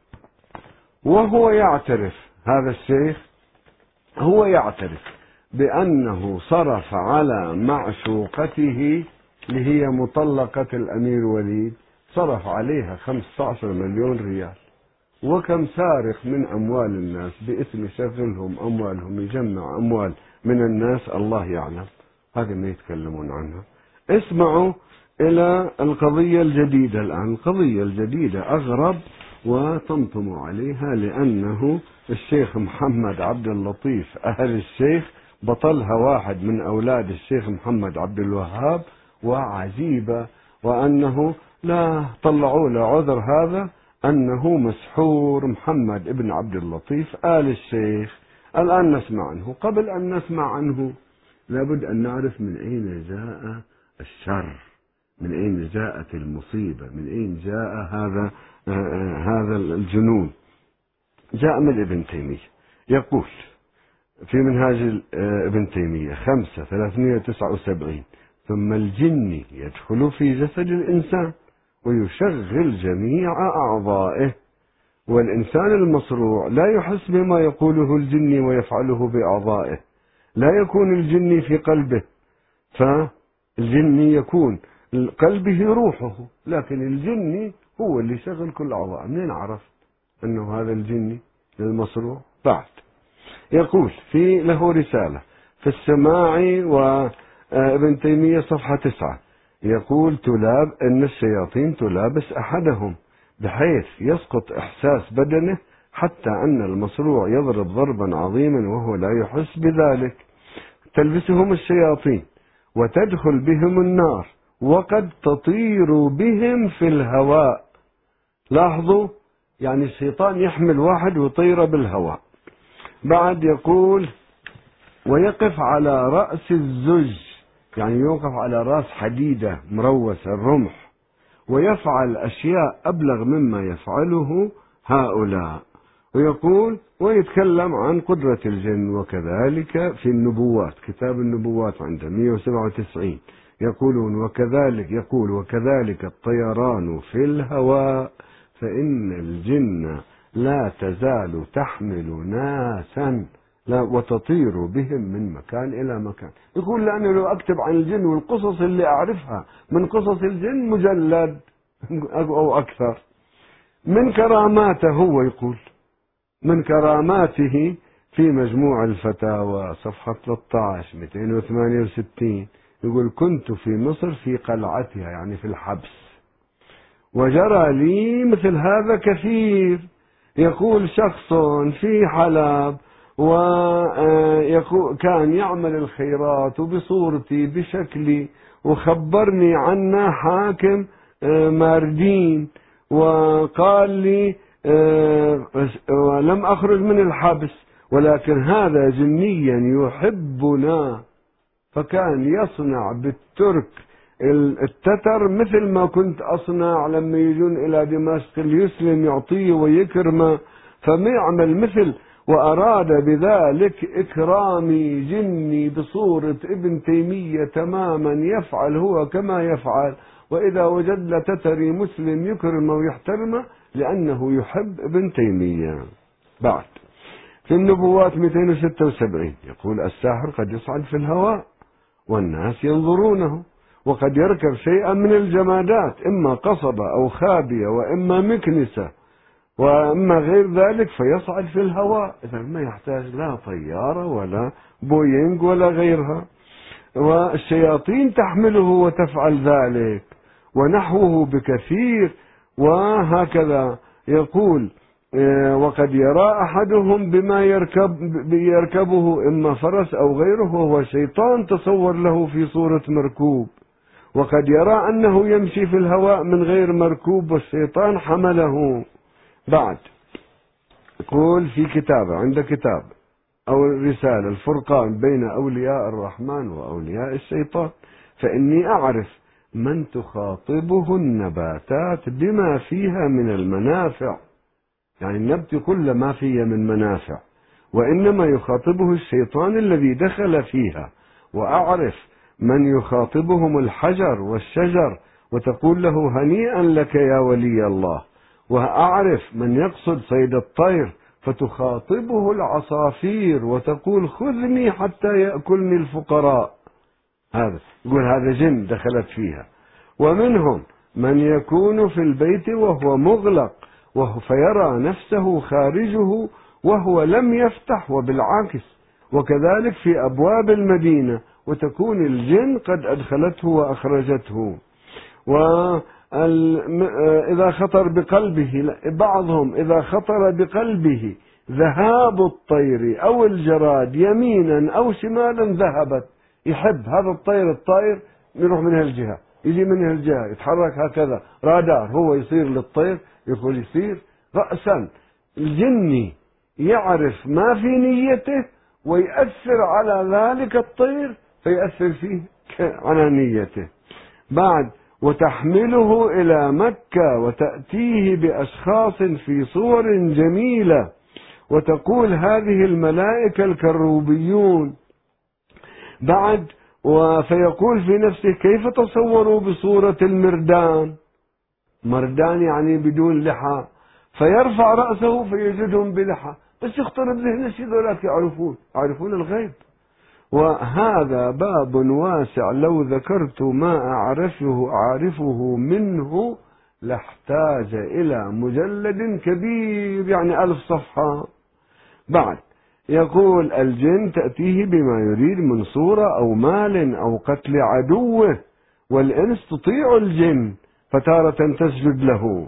وهو يعترف، هذا الشيخ هو يعترف بأنه صرف على معشوقته اللي هي مطلقة الأمير وليد، صرف عليها خمسة عشر مليون ريال، وكم سارق من أموال الناس باسم شغلهم أموالهم، يجمع أموال من الناس الله يعلم، هذا ما يتكلمون عنها. اسمعوا إلى القضية الجديدة الآن. القضية الجديدة أغرب وطمطموا عليها، لأنه الشيخ محمد عبد اللطيف أهل الشيخ بطلها واحد من أولاد الشيخ محمد عبد الوهاب، وعجيبة وأنه لا طلعوا له عذر هذا أنه مسحور محمد ابن عبد اللطيف آل الشيخ. الآن نسمع عنه. قبل أن نسمع عنه لابد أن نعرف من أين جاء الشر، من أين جاءت المصيبة، من أين جاء هذا آه هذا الجنون. جاء من ابن تيمية، يقول في منهاج ابن تيمية خمسة ثلاثمائة وتسعة وسبعين: ثم الجن يدخل في جسد الإنسان ويشغل جميع أعضائه، والإنسان المصروع لا يحس بما يقوله الجن ويفعله بأعضائه، لا يكون الجن في قلبه، فالجن يكون قلبه روحه، لكن الجن هو اللي يشغل كل أعضاء. منين عرف أنه هذا الجن المصروع؟ بعد يقول في له رسالة في السماع وابن تيمية صفحة تسعة، يقول تلاب أن الشياطين تلابس أحدهم بحيث يسقط إحساس بدنه، حتى أن المصروع يضرب ضربا عظيما وهو لا يحس بذلك. تلبسهم الشياطين وتدخل بهم النار، وقد تطير بهم في الهواء. لاحظوا، يعني الشيطان يحمل واحد ويطيره بالهواء. بعد يقول ويقف على رأس الزج، يعني يوقف على رأس حديدة مروسة الرمح، ويفعل أشياء أبلغ مما يفعله هؤلاء. ويقول ويتكلم عن قدرة الجن، وكذلك في النبوات، كتاب النبوات عنده مئة وسبعة وتسعين يقولون وكذلك يقول وكذلك الطيران في الهواء فإن الجن لا تزال تحمل ناسا لا وتطير بهم من مكان إلى مكان. يقول لأنه لو أكتب عن الجن والقصص اللي أعرفها من قصص الجن مجلد أو أكثر. من كراماته هو يقول من كراماته في مجموع الفتاوى صفحة ثلاثة عشر مئتين وثمانية وستين يقول كنت في مصر في قلعتها يعني في الحبس وجرى لي مثل هذا كثير. يقول شخص في حلب وكان يعمل الخيرات وبصورتي بشكلي وخبرني عنه حاكم ماردين وقال لي ولم أخرج من الحبس ولكن هذا جنيا يحبنا فكان يصنع بالترك التتر مثل ما كنت أصنع لما يجون إلى دمشق ليسلم يعطيه ويكرمه فما يعمل مثل وأراد بذلك إكرامي جني بصورة ابن تيمية تماما يفعل هو كما يفعل وإذا وجد لتتري مسلم يكرمه ويحترمه لأنه يحب ابن تيمية. بعد في النبوات مئتين وستة وسبعين يقول الساحر قد يصعد في الهواء والناس ينظرونه وقد يركب شيئا من الجمادات إما قصبة أو خابية وإما مكنسة وإما غير ذلك فيصعد في الهواء. إذا ما يحتاج لا طيارة ولا بوينغ ولا غيرها. والشياطين تحمله وتفعل ذلك ونحوه بكثير. وهكذا يقول وقد يرى أحدهم بما يركب يركبه إما فرس أو غيره وهو شيطان تصور له في صورة مركوب وقد يرى أنه يمشي في الهواء من غير مركوب والشيطان حمله. بعد يقول في كتابه عند كتاب أو الرسالة الفرقان بين أولياء الرحمن وأولياء الشيطان فإني أعرف من تخاطبه النباتات بما فيها من المنافع يعني النبت كل ما فيه من منافع وإنما يخاطبه الشيطان الذي دخل فيها. وأعرف من يخاطبهم الحجر والشجر وتقول له هنيئا لك يا ولي الله. وأعرف من يقصد صيد الطير فتخاطبه العصافير وتقول خذني حتى يأكلني الفقراء. هذا يقول هذا جن دخلت فيها. ومنهم من يكون في البيت وهو مغلق وهو فيرى نفسه خارجه وهو لم يفتح وبالعكس وكذلك في أبواب المدينة وتكون الجن قد أدخلته وأخرجته. وإذا خطر بقلبه بعضهم إذا خطر بقلبه ذهاب الطير أو الجراد يمينا أو شمالا ذهبت يحب هذا الطير الطائر يروح من هالجهة يجي من هالجهة يتحرك هكذا رادار هو يصير للطير يقول يصير رأسا. الجني يعرف ما في نيته ويأثر على ذلك الطير فيأثر فيه على نيته. بعد وتحمله إلى مكة وتأتيه بأشخاص في صور جميلة وتقول هذه الملائكة الكروبيون. بعد وفيقول في نفسه كيف تصوروا بصورة المردان مردان يعني بدون لحى فيرفع رأسه فيجدهم بلحى بس يخطر بذهنه شيء ذولاك يعرفون يعرفون الغيب. وهذا باب واسع لو ذكرت ما أعرفه أعرفه منه لاحتاج إلى مجلد كبير يعني ألف صفحة. بعد يقول الجن تأتيه بما يريد من صورة أو مال أو قتل عدوه والإنس تطيع الجن فتارة تسجد له.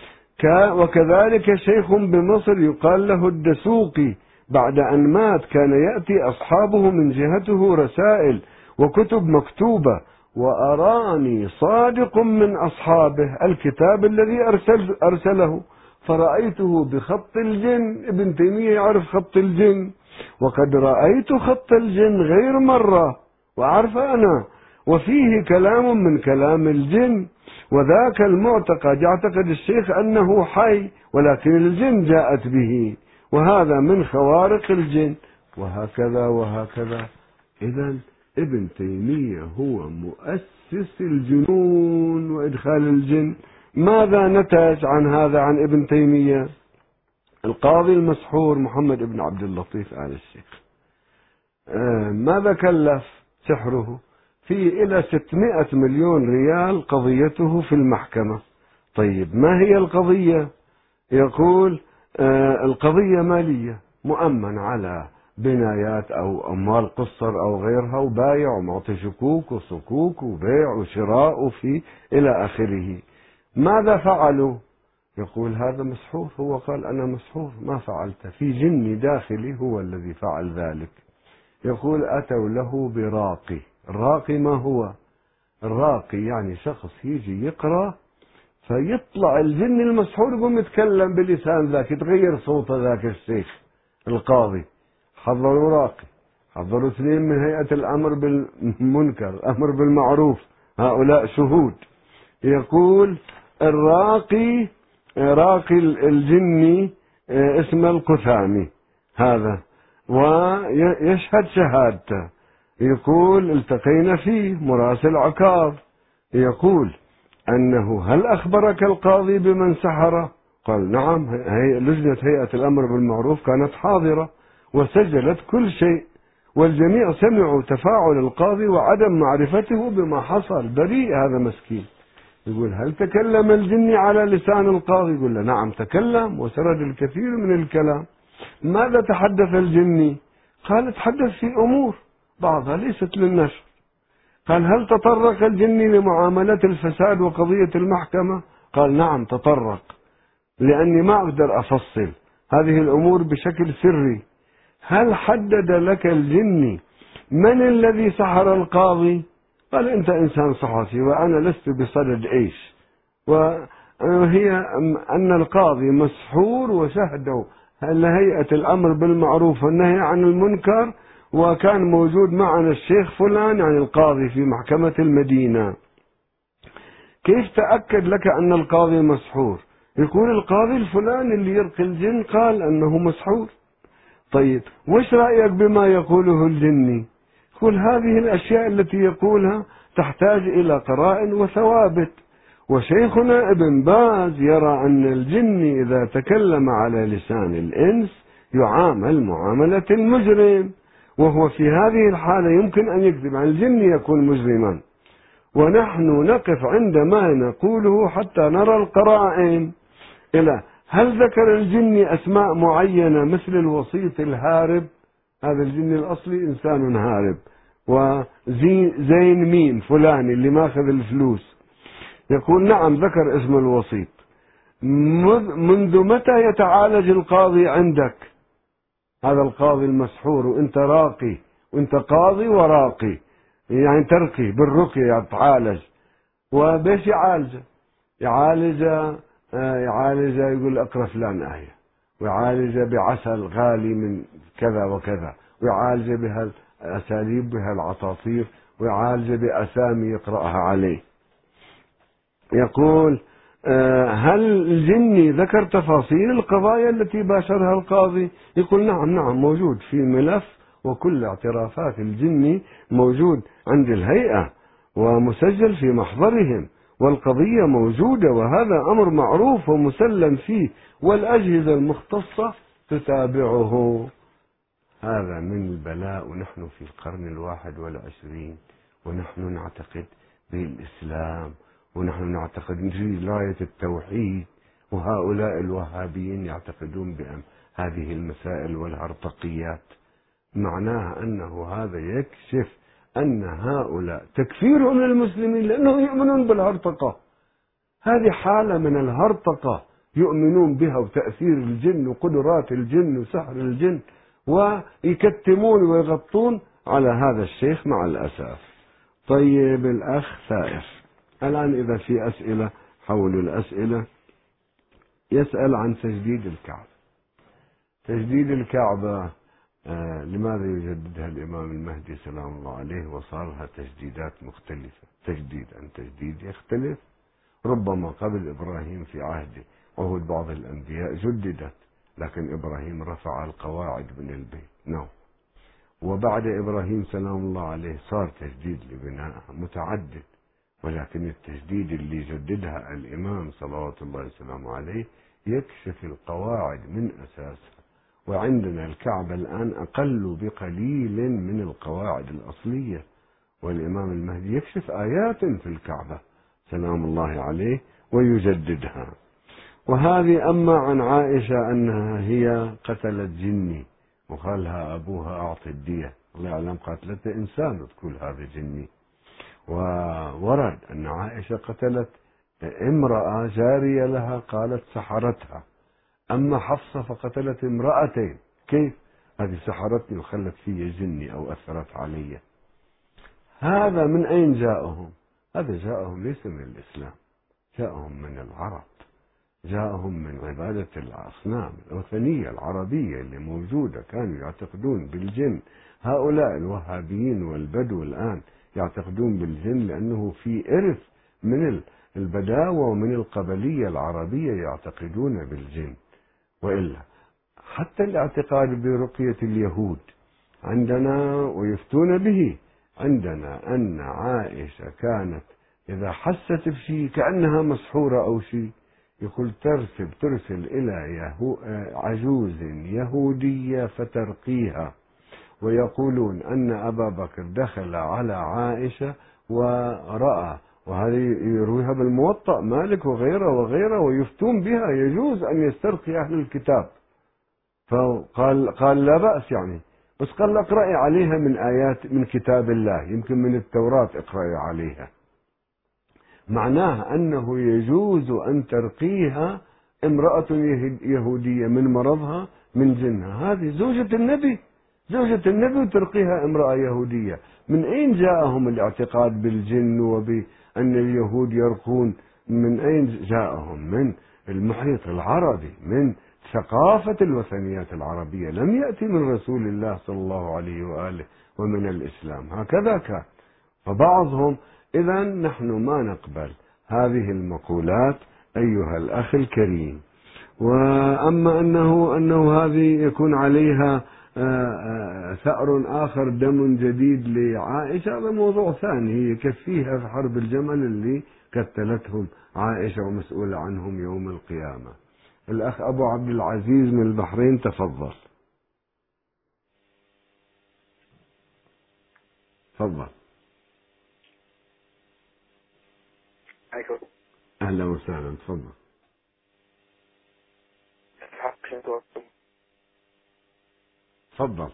وكذلك شيخ بمصر يقال له الدسوقي بعد أن مات كان يأتي أصحابه من جهته رسائل وكتب مكتوبة وأراني صادق من أصحابه الكتاب الذي أرسل أرسله فرأيته بخط الجن. ابن تيمية يعرف خط الجن وقد رأيت خط الجن غير مرة وأعرف أنا وفيه كلام من كلام الجن وذاك المعتقد يعتقد الشيخ أنه حي ولكن الجن جاءت به وهذا من خوارق الجن وهكذا وهكذا. إذن ابن تيمية هو مؤسس الجنون وإدخال الجن ماذا نتج عن هذا عن ابن تيمية؟ القاضي المسحور محمد بن عبد اللطيف آل الشيخ ماذا كلف سحره؟ في إلى ستمائة مليون ريال قضيته في المحكمة. طيب ما هي القضية؟ يقول القضية مالية، مؤمن على بنايات أو أموال قصر أو غيرها، وبايع ومعطي شكوك وصكوك وبيع وشراء وفي إلى آخره. ماذا فعلوا؟ يقول هذا مسحور، هو قال أنا مسحور ما فعلت، في جني داخلي هو الذي فعل ذلك. يقول أتوا له براقي. الراقي ما هو؟ الراقي يعني شخص يجي يقرأ فيطلع الجن المسحور يقوم يتكلم بلسان ذاك، يتغير صوته ذاك الشيخ القاضي. حضروا راقي، حضروا اثنين من هيئة الأمر بالمنكر الأمر بالمعروف، هؤلاء شهود. يقول الراقي راقي الجني اسمه القثامي هذا، ويشهد شهادته. يقول التقينا فيه مراسل عكاظ، يقول أنه هل أخبرك القاضي بمن سحره؟ قال نعم، هي لجنة هيئة الأمر بالمعروف كانت حاضرة وسجلت كل شيء، والجميع سمعوا تفاعل القاضي وعدم معرفته بما حصل، بريء هذا مسكين. يقول هل تكلم الجني على لسان القاضي؟ يقول له نعم تكلم وسرد الكثير من الكلام. ماذا تحدث الجني؟ قال تحدث في أمور بعضها ليست للنشر. قال هل تطرق الجني لمعاملة الفساد وقضية المحكمة؟ قال نعم تطرق، لأني ما أقدر أفصل هذه الأمور بشكل سري. هل حدد لك الجني من الذي سحر القاضي؟ قال أنت إنسان صحفي وأنا لست بصدد إيش، وهي أن القاضي مسحور وشهدوا هيئة الأمر بالمعروف والنهي عن المنكر، وكان موجود معنا الشيخ فلان يعني القاضي في محكمة المدينة. كيف تأكد لك أن القاضي مسحور؟ يقول القاضي الفلاني اللي يرقي الجن قال أنه مسحور. طيب وش رأيك بما يقوله الجني؟ يقول هذه الأشياء التي يقولها تحتاج إلى قرائن وثوابت، وشيخنا ابن باز يرى أن الجن إذا تكلم على لسان الإنس يعامل معاملة المجرم، وهو في هذه الحالة يمكن أن يكذب، عن الجن يكون مجرما، ونحن نقف عند ما نقوله حتى نرى القرائن. إلى هل ذكر الجن أسماء معينة مثل الوسيط الهارب؟ هذا الجن الأصلي إنسان هارب، وزين مين فلان اللي ماخذ الفلوس. يقول نعم ذكر اسم الوسيط. منذ متى يتعالج القاضي عندك؟ هذا القاضي المسحور وانت راقي، وانت قاضي وراقي، يعني ترقي بالرقية يتعالج. وبيش يعالجه؟ يعالجه يعالجه يقول اقرأ فلان آية، ويعالجه بعسل غالي من كذا وكذا، ويعالجه بهالأساليب بهالعطاطير، ويعالجه بأسامي يقرأها عليه. يقول هل الجني ذكر تفاصيل القضايا التي باشرها القاضي؟ يقول نعم نعم موجود في ملف، وكل اعترافات الجني موجود عند الهيئة ومسجل في محضرهم، والقضية موجودة، وهذا أمر معروف ومسلم فيه، والأجهزة المختصة تتابعه. هذا من البلاء، ونحن في القرن الواحد والعشرين ونحن نعتقد بالإسلام، ونحن نعتقد في راية التوحيد، وهؤلاء الوهابيين يعتقدون بأن هذه المسائل والهرطقيات. معناها أنه هذا يكشف أن هؤلاء تكفيرهم للمسلمين لأنهم يؤمنون بالهرطقة. هذه حالة من الهرطقة يؤمنون بها، وتأثير الجن وقدرات الجن وسحر الجن، ويكتمون ويغطون على هذا الشيخ مع الأسف. طيب الأخ ثائر الآن إذا في أسئلة حول الأسئلة. يسأل عن تجديد الكعبة. تجديد الكعبة آه لماذا يجددها الإمام المهدي سلام الله عليه وصار لها تجديدات مختلفة؟ تجديد عن تجديد يختلف، ربما قبل إبراهيم في عهده عهد بعض الأنبياء جددت، لكن إبراهيم رفع القواعد من البيت نعم، وبعد إبراهيم سلام الله عليه صار تجديد لبنائها متعدد، ولكن التجديد اللي جددها الإمام صلوات الله وسلامه عليه يكشف القواعد من أساسها. وعندنا الكعبة الآن أقل بقليل من القواعد الأصلية، والإمام المهدي يكشف آيات في الكعبة سلام الله عليه ويجددها. وهذه أما عن عائشة أنها هي قتلت جني وقالها أبوها أعطي الدية، الله يعلم قتلت إنسان تقول هذا جني. وورد أن عائشة قتلت امرأة جارية لها قالت سحرتها. أما حفصة فقتلت امرأتين. كيف؟ هذه سحرتني وخلت في جني أو أثرت علي. هذا من أين جاءهم؟ هذا جاءهم ليس من الإسلام، جاءهم من العرب، جاءهم من عبادة الأصنام الوثنية العربية اللي موجودة. كانوا يعتقدون بالجن. هؤلاء الوهابيين والبدو الآن يعتقدون بالجن لأنه في إرث من البداوة ومن القبلية العربية يعتقدون بالجن. وإلا حتى الاعتقاد برقية اليهود عندنا ويفتون به. عندنا أن عائشة كانت إذا حست بشيء كأنها مسحورة أو شيء يقول ترسل ترسل إلى يهو عجوز يهودية فترقيها. ويقولون أن أبا بكر دخل على عائشة ورأى، وهذه يرويها بالموطأ مالك وغيره وغيره ويفتون بها يجوز أن يسترقي أهل الكتاب. فقال قال لا بأس يعني، بس قال اقرأي عليها من آيات من كتاب الله، يمكن من التوراة اقرأي عليها. معناه أنه يجوز أن ترقيها امرأة يهودية من مرضها من جنها. هذه زوجة النبي، زوجة النبي وترقيها امرأة يهودية. من أين جاءهم الاعتقاد بالجن وبأن اليهود يرقون؟ من أين جاءهم؟ من المحيط العربي، من ثقافة الوثنيات العربية. لم يأتي من رسول الله صلى الله عليه وآله ومن الإسلام. هكذا كان. فبعضهم إذا نحن ما نقبل هذه المقولات أيها الأخ الكريم. وأما أنه أنه هذه يكون عليها ثأر آخر دم جديد لعائشة، هذا موضوع ثاني. هي يكفيها في حرب الجمل اللي قتلتهم عائشة ومسؤولة عنهم يوم القيامة. الأخ أبو عبد العزيز من البحرين تفضل. تفضل. أهلا وسهلا. تفضل. تفضل.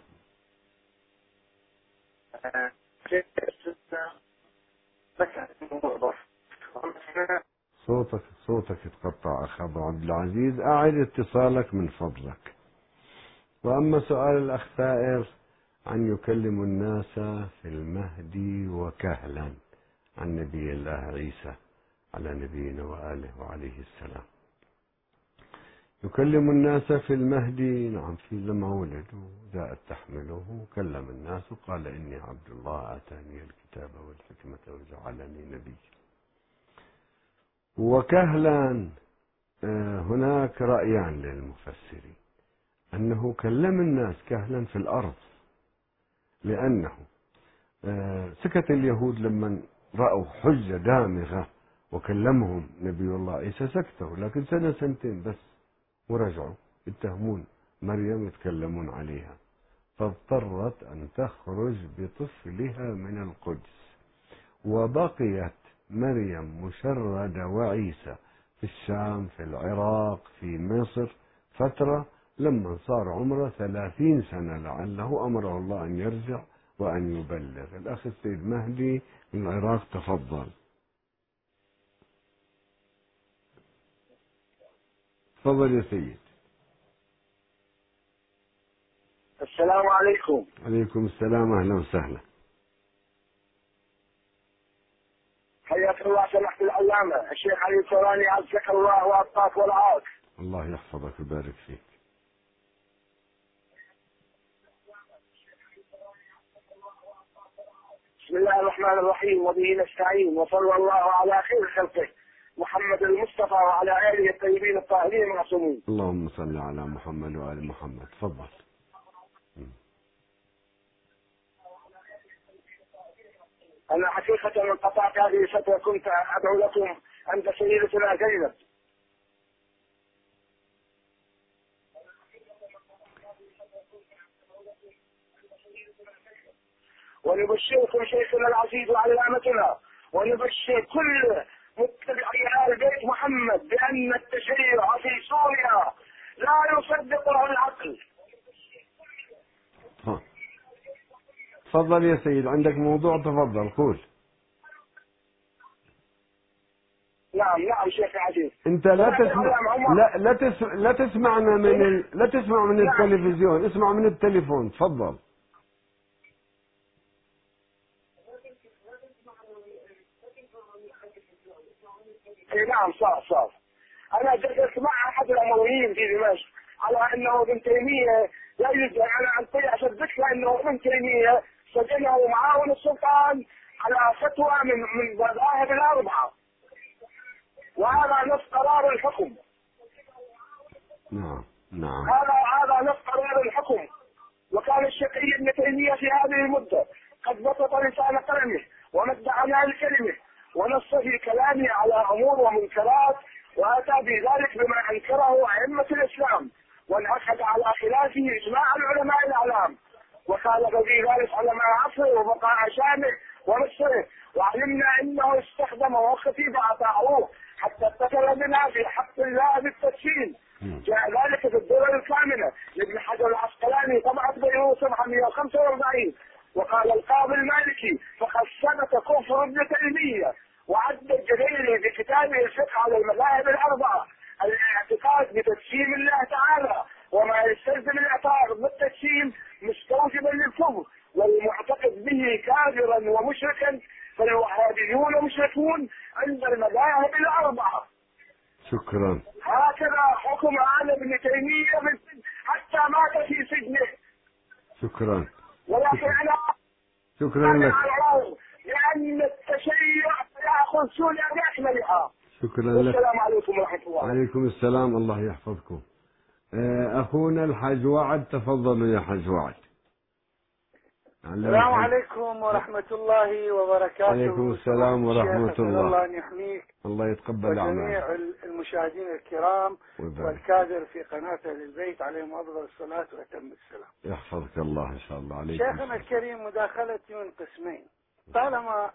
صوتك صوتك يتقطع أخ أبو عبد العزيز، أعد اتصالك من فضلك. وأما سؤال الأخ ثائر عن يكلم الناس في المهدي وكهلا عن نبي الله عيسى على نبينا وآله وعليه السلام. يكلم الناس في المهدي، نعم، في لما ولد وجاءت تحمله وكلم الناس وقال إني عبد الله آتاني الكتاب والحكمة وجعلني نبي. وكهلا هناك رأيان للمفسرين أنه كلم الناس كهلا في الأرض، لأنه سكت اليهود لما رأوا حجة دامغة وكلمهم نبي الله عيسى سكتوا، لكن سنة سنتين بس ورجعوا يتهمون مريم يتكلمون عليها، فاضطرت أن تخرج بطفلها من القدس. وبقيت مريم مشردة وعيسى في الشام، في العراق، في مصر فترة، لما صار عمره ثلاثين سنة لعله أمره الله أن يرجع وأن يبلغ. الأخ السيد مهدي من العراق تفضل. تفضل يا سيد. السلام عليكم. عليكم السلام، أهلا وسهلا. حياك الله سماحة العلامة الشيخ علي الفوراني، عزك الله وأبقاك ورعاك. الله يحفظك ويبارك فيك. بسم الله الرحمن الرحيم، وبه نستعين، وصلى الله على خير خلقه محمد المصطفى وعلى آله الطيبين الطاهرين المعصومين. اللهم صل على محمد وآل محمد. تفضل. أنا حقيقة من قطعت هذه الفترة كنت أدعو لكم عند سيدتنا زينب. ونبشركم شيخنا العزيز وعلامتنا، ونبشر كل متبعي آل بيت محمد بأن التشيع في سوريا لا يصدقه العقل. تفضل يا سيد، عندك موضوع، تفضل قول. نعم نعم شيخ عزيز. انت لا تسمع لا لا, تس... لا تسمعنا من ال... لا تسمع من التلفزيون، اسمع من التليفون، تفضل. اي نعم صار صار. انا جلست مع احد الامويين في دمشق على انه ابن تيميه لا يوجد. انا عن طريق اصدقك انه ابن تيميه سجنه معاون السلطان على فتوى من من مذاهب الاربعه، وهذا نص قرار الحكم. نعم نعم. هذا هذا نص قرار الحكم. وكان الشقي ابن تيميه في هذه المده قد بسط لسان قلمه ومد عنان الكلمه ونص في كلامه على امور ومنكرات، واتى بذلك بما انكره ائمه الاسلام، وانعقد على خلافه اجماع العلماء الاعلام، وخالف في ذلك علماء عصره وبقاء شامه ومصره. وعلمنا انه استخدم وخطيب اطاعوه حتى اتصل بنا في حق الله بالتدشين. جاء ذلك في الدول الكامله لابن حجر العسقلاني طبعت بيروت صفحه مئة وخمسة وأربعين. وقال القاضي المالكي فقد ثبت كفر ابن تيميه. وعد الجليلي بكتابه الفقه على المذاهب الاربعه الاعتقاد بتجسيم الله تعالى وما يستلزم الاعتراف بالتجسيم مستوجبا للكفر، والمعتقد به كافرا ومشركا، فالوهابيون مشركون عند المذاهب الاربعه. شكرا. هكذا حكم على ابن تيميه حتى مات في سجنه. شكرا. ولكن انا شكرا لك. لأن التشيع يأخذ سوريا بأكملها. شكرا لك. السلام عليكم ورحمة الله. وعليكم السلام، الله يحفظكم. أخونا الحاج وعد، تفضلوا يا حاج وعد. السلام عليكم ورحمة الله وبركاته. عليكم السلام ورحمة الله. الله أن يحميك. الله يتقبل أعمالك. وجميع المشاهدين الكرام والكادر في قناة أهل البيت عليهم أفضل الصلاة وأتم السلام. يحفظك الله إن شاء الله. عليكم شيخنا الكريم، مداخلتي من قسمين. طالما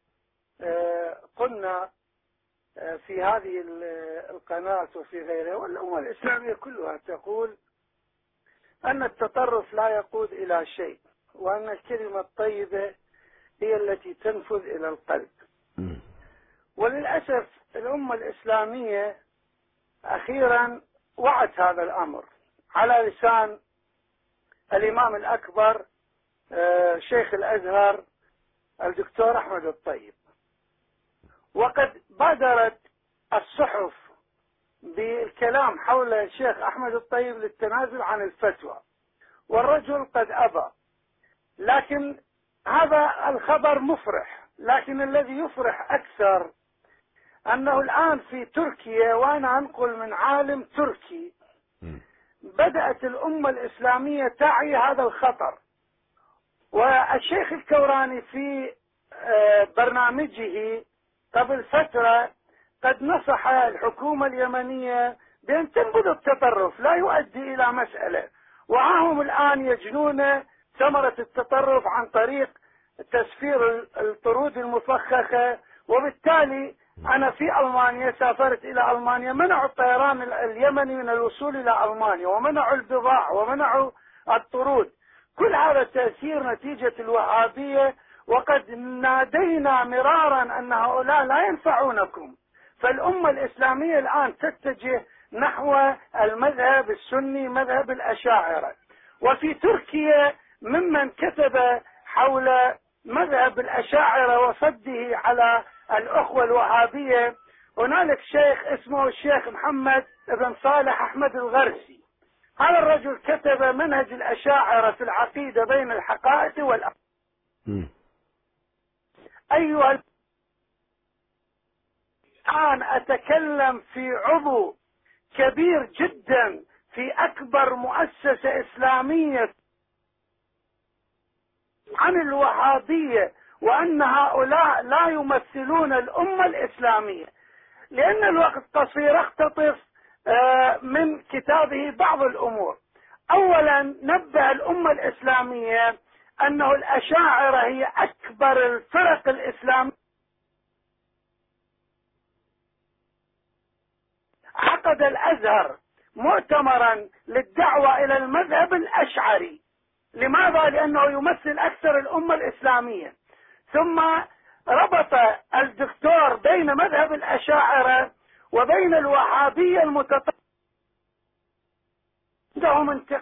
قلنا في هذه القناة وفي غيرها والأمة الإسلامية كلها تقول أن التطرف لا يقود إلى شيء، وأن الكلمة الطيبة هي التي تنفذ إلى القلب. وللأسف الأمة الإسلامية أخيرا وعت هذا الأمر على لسان الإمام الأكبر شيخ الأزهر الدكتور أحمد الطيب. وقد بادرت الصحف بالكلام حول الشيخ أحمد الطيب للتنازل عن الفتوى، والرجل قد أبى. لكن هذا الخبر مفرح، لكن الذي يفرح أكثر أنه الآن في تركيا، وأنا أنقل من عالم تركي، بدأت الأمة الإسلامية تعي هذا الخطر. والشيخ الكوراني في برنامجه قبل فترة قد نصح الحكومة اليمنية بأن تنبذ التطرف، لا يؤدي إلى مسألة. وهم الآن يجنون ثمرة التطرف عن طريق تسفير الطرود المفخخة. وبالتالي أنا في ألمانيا سافرت إلى ألمانيا، منعوا الطيران اليمني من الوصول إلى ألمانيا، ومنعوا البضاعة، ومنعوا الطرود. كل هذا تأثير نتيجة الوهابية. وقد نادينا مرارا أن هؤلاء لا ينفعونكم. فالأمة الإسلامية الآن تتجه نحو المذهب السني، مذهب الأشاعرة. وفي تركيا ممن كتب حول مذهب الأشاعرة وصده على الأخوة الوهابية هنالك شيخ اسمه الشيخ محمد بن صالح أحمد الغرسي. هذا الرجل كتب منهج الأشاعرة في العقيدة بين الحقائق والأحقاد. أيها الآن أتكلم في عضو كبير جدا في أكبر مؤسسة إسلامية عن الوهابية وأن هؤلاء لا يمثلون الأمة الإسلامية. لأن الوقت قصير اقتطف من كتابه بعض الأمور. أولا نبه الأمة الإسلامية أنه الأشاعرة هي أكبر الفرق الإسلامية. عقد الأزهر مؤتمرا للدعوة إلى المذهب الأشعري. لماذا؟ لأنه يمثل أكثر الأمة الإسلامية. ثم ربط الدكتور بين مذهب الأشاعرة وبين الوهابية المتطرفة. عندهم انتقاد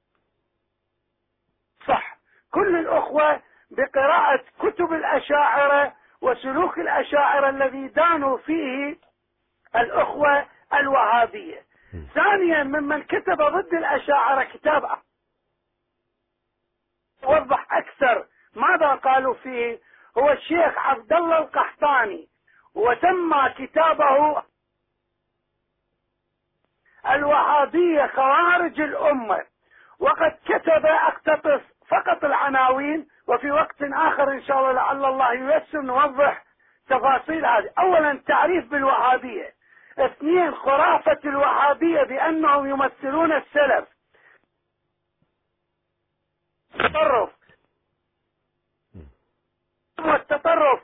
صح كل الأخوة بقراءة كتب الأشاعرة وسلوك الأشاعرة الذي دانوا فيه الأخوة الوهابية. ثانيا ممن كتب ضد الأشاعرة كتاب يوضح أكثر ماذا قالوا فيه هو الشيخ عبد الله القحطاني، وسمى كتابه الوهابية خوارج الأمة. وقد كتب اقتطف فقط العناوين، وفي وقت آخر إن شاء الله لعل الله ييسر نوضح تفاصيل هذه. أولا تعريف بالوهابية. اثنين خرافة الوهابية بأنهم يمثلون السلف. التطرف والتطرف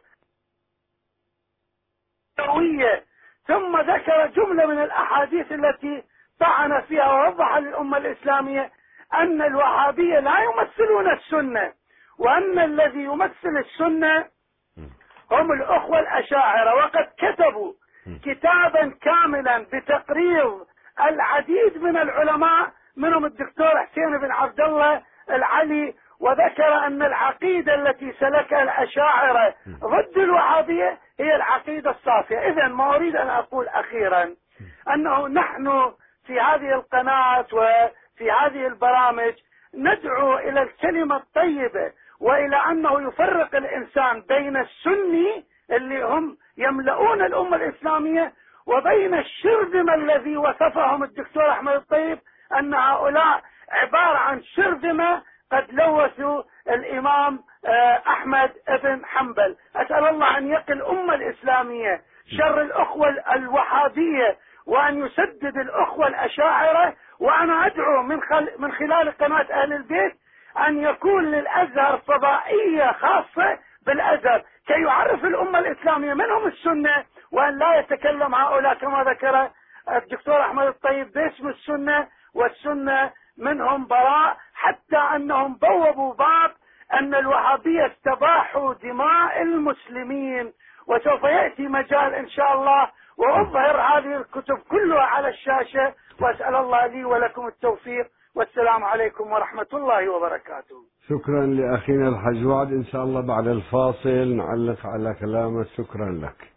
ثم ذكر جملة من الأحاديث التي طعن فيها ووضح للأمة الإسلامية أن الوهابية لا يمثلون السنة، وأن الذي يمثل السنة هم الأخوة الأشاعرة. وقد كتبوا كتابا كاملا بتقرير العديد من العلماء منهم الدكتور حسين بن عبد الله العلي، وذكر أن العقيدة التي سلكها الأشاعرة ضد الوهابية هي العقيدة الصافية. إذن ما أريد أن أقول أخيرا أنه نحن في هذه القناة وفي هذه البرامج ندعو إلى الكلمة الطيبة، وإلى أنه يفرق الإنسان بين السني اللي هم يملؤون الأمة الإسلامية وبين الشرذمة الذي وصفهم الدكتور أحمد الطيب أن هؤلاء عبارة عن شرذمة قد لوثوا الإمام أحمد بن حنبل. أسأل الله أن يقي الأمة الإسلامية شر الأخوة الوهابية وأن يسدد الأخوة الأشاعرة. وأنا أدعو من, خل... من خلال قناة أهل البيت أن يكون للأزهر فضائية خاصة بالأزهر كي يعرف الأمة الإسلامية منهم السنة، وأن لا يتكلم هؤلاء كما ذكر الدكتور أحمد الطيب باسم السنة، والسنة منهم براء، حتى أنهم بوبوا بعض أن الوهابية استباحوا دماء المسلمين. وسوف يأتي مجال إن شاء الله وأظهر هذه الكتب كلها على الشاشة، وأسأل الله لي ولكم التوفيق، والسلام عليكم ورحمة الله وبركاته. شكرا لأخينا الحاج وعد. إن شاء الله بعد الفاصل نعلق على كلامه. شكرا لك.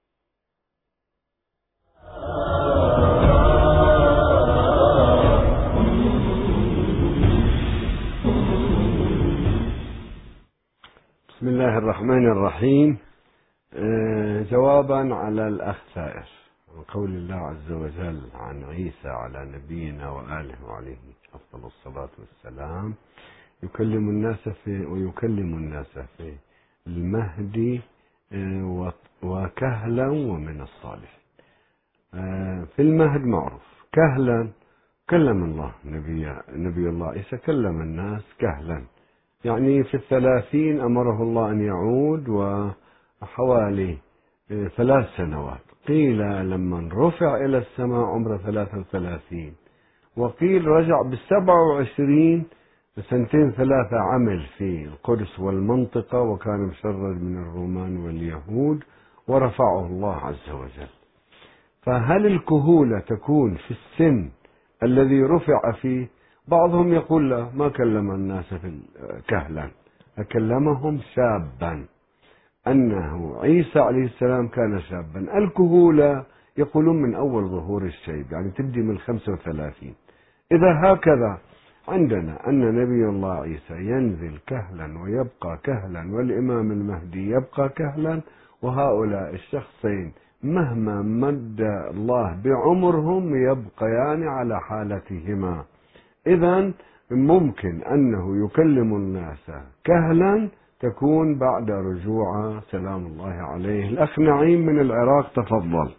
بسم الله الرحمن الرحيم. آه جوابا على الأخ ثائر عن قول الله عز وجل عن عيسى على نبينا وآله وعليه أفضل الصلاة والسلام يكلم الناس في ويكلم الناس في المهدي آه وكهلا ومن الصالح. آه في المهد معروف، كهلا كلم الله نبي نبي الله عيسى كلم الناس كهلا، يعني في الثلاثين أمره الله أن يعود وحوالي ثلاث سنوات. قيل لما رفع إلى السماء عمره ثلاثة وثلاثين، وقيل رجع بالسبع وعشرين سنتين ثلاثة عمل في القدس والمنطقة، وكان مشرد من الرومان واليهود ورفعه الله عز وجل. فهل الكهولة تكون في السن الذي رفع فيه؟ بعضهم يقول لا، ما كلم الناس في كهلا، أكلمهم شابا، أنه عيسى عليه السلام كان شابا. الكهولة يقولون من أول ظهور الشيب، يعني تبدي من خمسة وثلاثين. إذا هكذا عندنا أن نبي الله عيسى ينزل كهلا ويبقى كهلا، والإمام المهدي يبقى كهلا، وهؤلاء الشخصين مهما مد الله بعمرهم يبقيان على حالتهما. إذن ممكن أنه يكلم الناس كهلا تكون بعد رجوع سلام الله عليه. الأخ نعيم من العراق، تفضل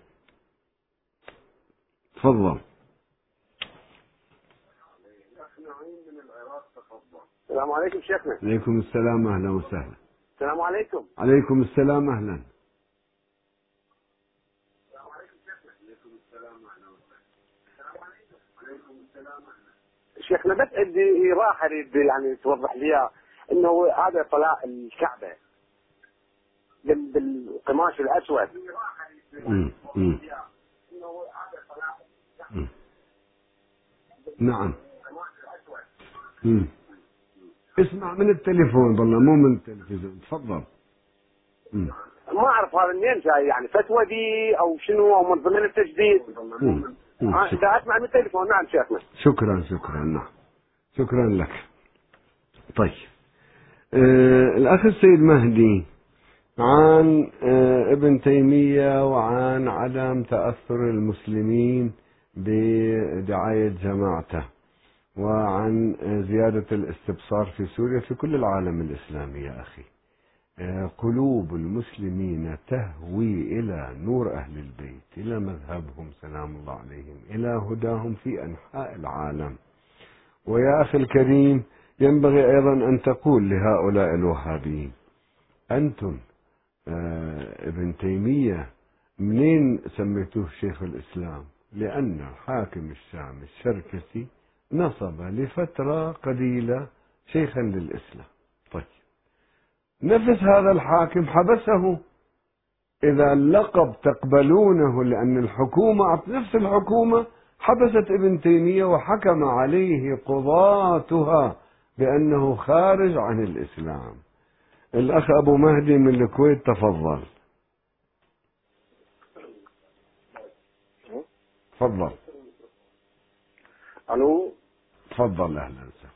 تفضل. السلام عليكم شيخنا. عليكم السلام، أهلا وسهلا. السلام عليكم. عليكم السلام، أهلا. شيخنا بس عندي إيضاح اريد يعني توضح لي انه هذا طلاء الكعبه بالقماش الاسود. امم امم نعم. امم اسمع من التليفون والله مو من التلفزيون، تفضل. امم ما اعرف هذا منين جاي، يعني فتوى دي او شنو او من ضمن التجديد. امم اذا اسمع من التليفون. نعم شيخنا. شكرا شكرا. نعم شكرا لك. طيب آه الأخ السيد مهدي عن آه ابن تيمية وعن عدم تأثر المسلمين بدعاية جماعته وعن آه زيادة الاستبصار في سوريا في كل العالم الإسلامي. يا أخي آه قلوب المسلمين تهوي إلى نور أهل البيت، إلى مذهبهم سلام الله عليهم، إلى هداهم في أنحاء العالم. ويا أخي الكريم ينبغي أيضا أن تقول لهؤلاء الوهابيين أنتم آه ابن تيمية منين سميتوه شيخ الإسلام؟ لأن الحاكم الشام الشركسي نصب لفترة قليلة شيخا للإسلام. طيب نفس هذا الحاكم حبسه. إذا اللقب تقبلونه لأن الحكومة نفس الحكومة حبست ابن تيمية وحكم عليه قضاتها بأنه خارج عن الإسلام. الأخ أبو مهدي من الكويت، تفضل تفضل. الو تفضل. أهلا وسهلا.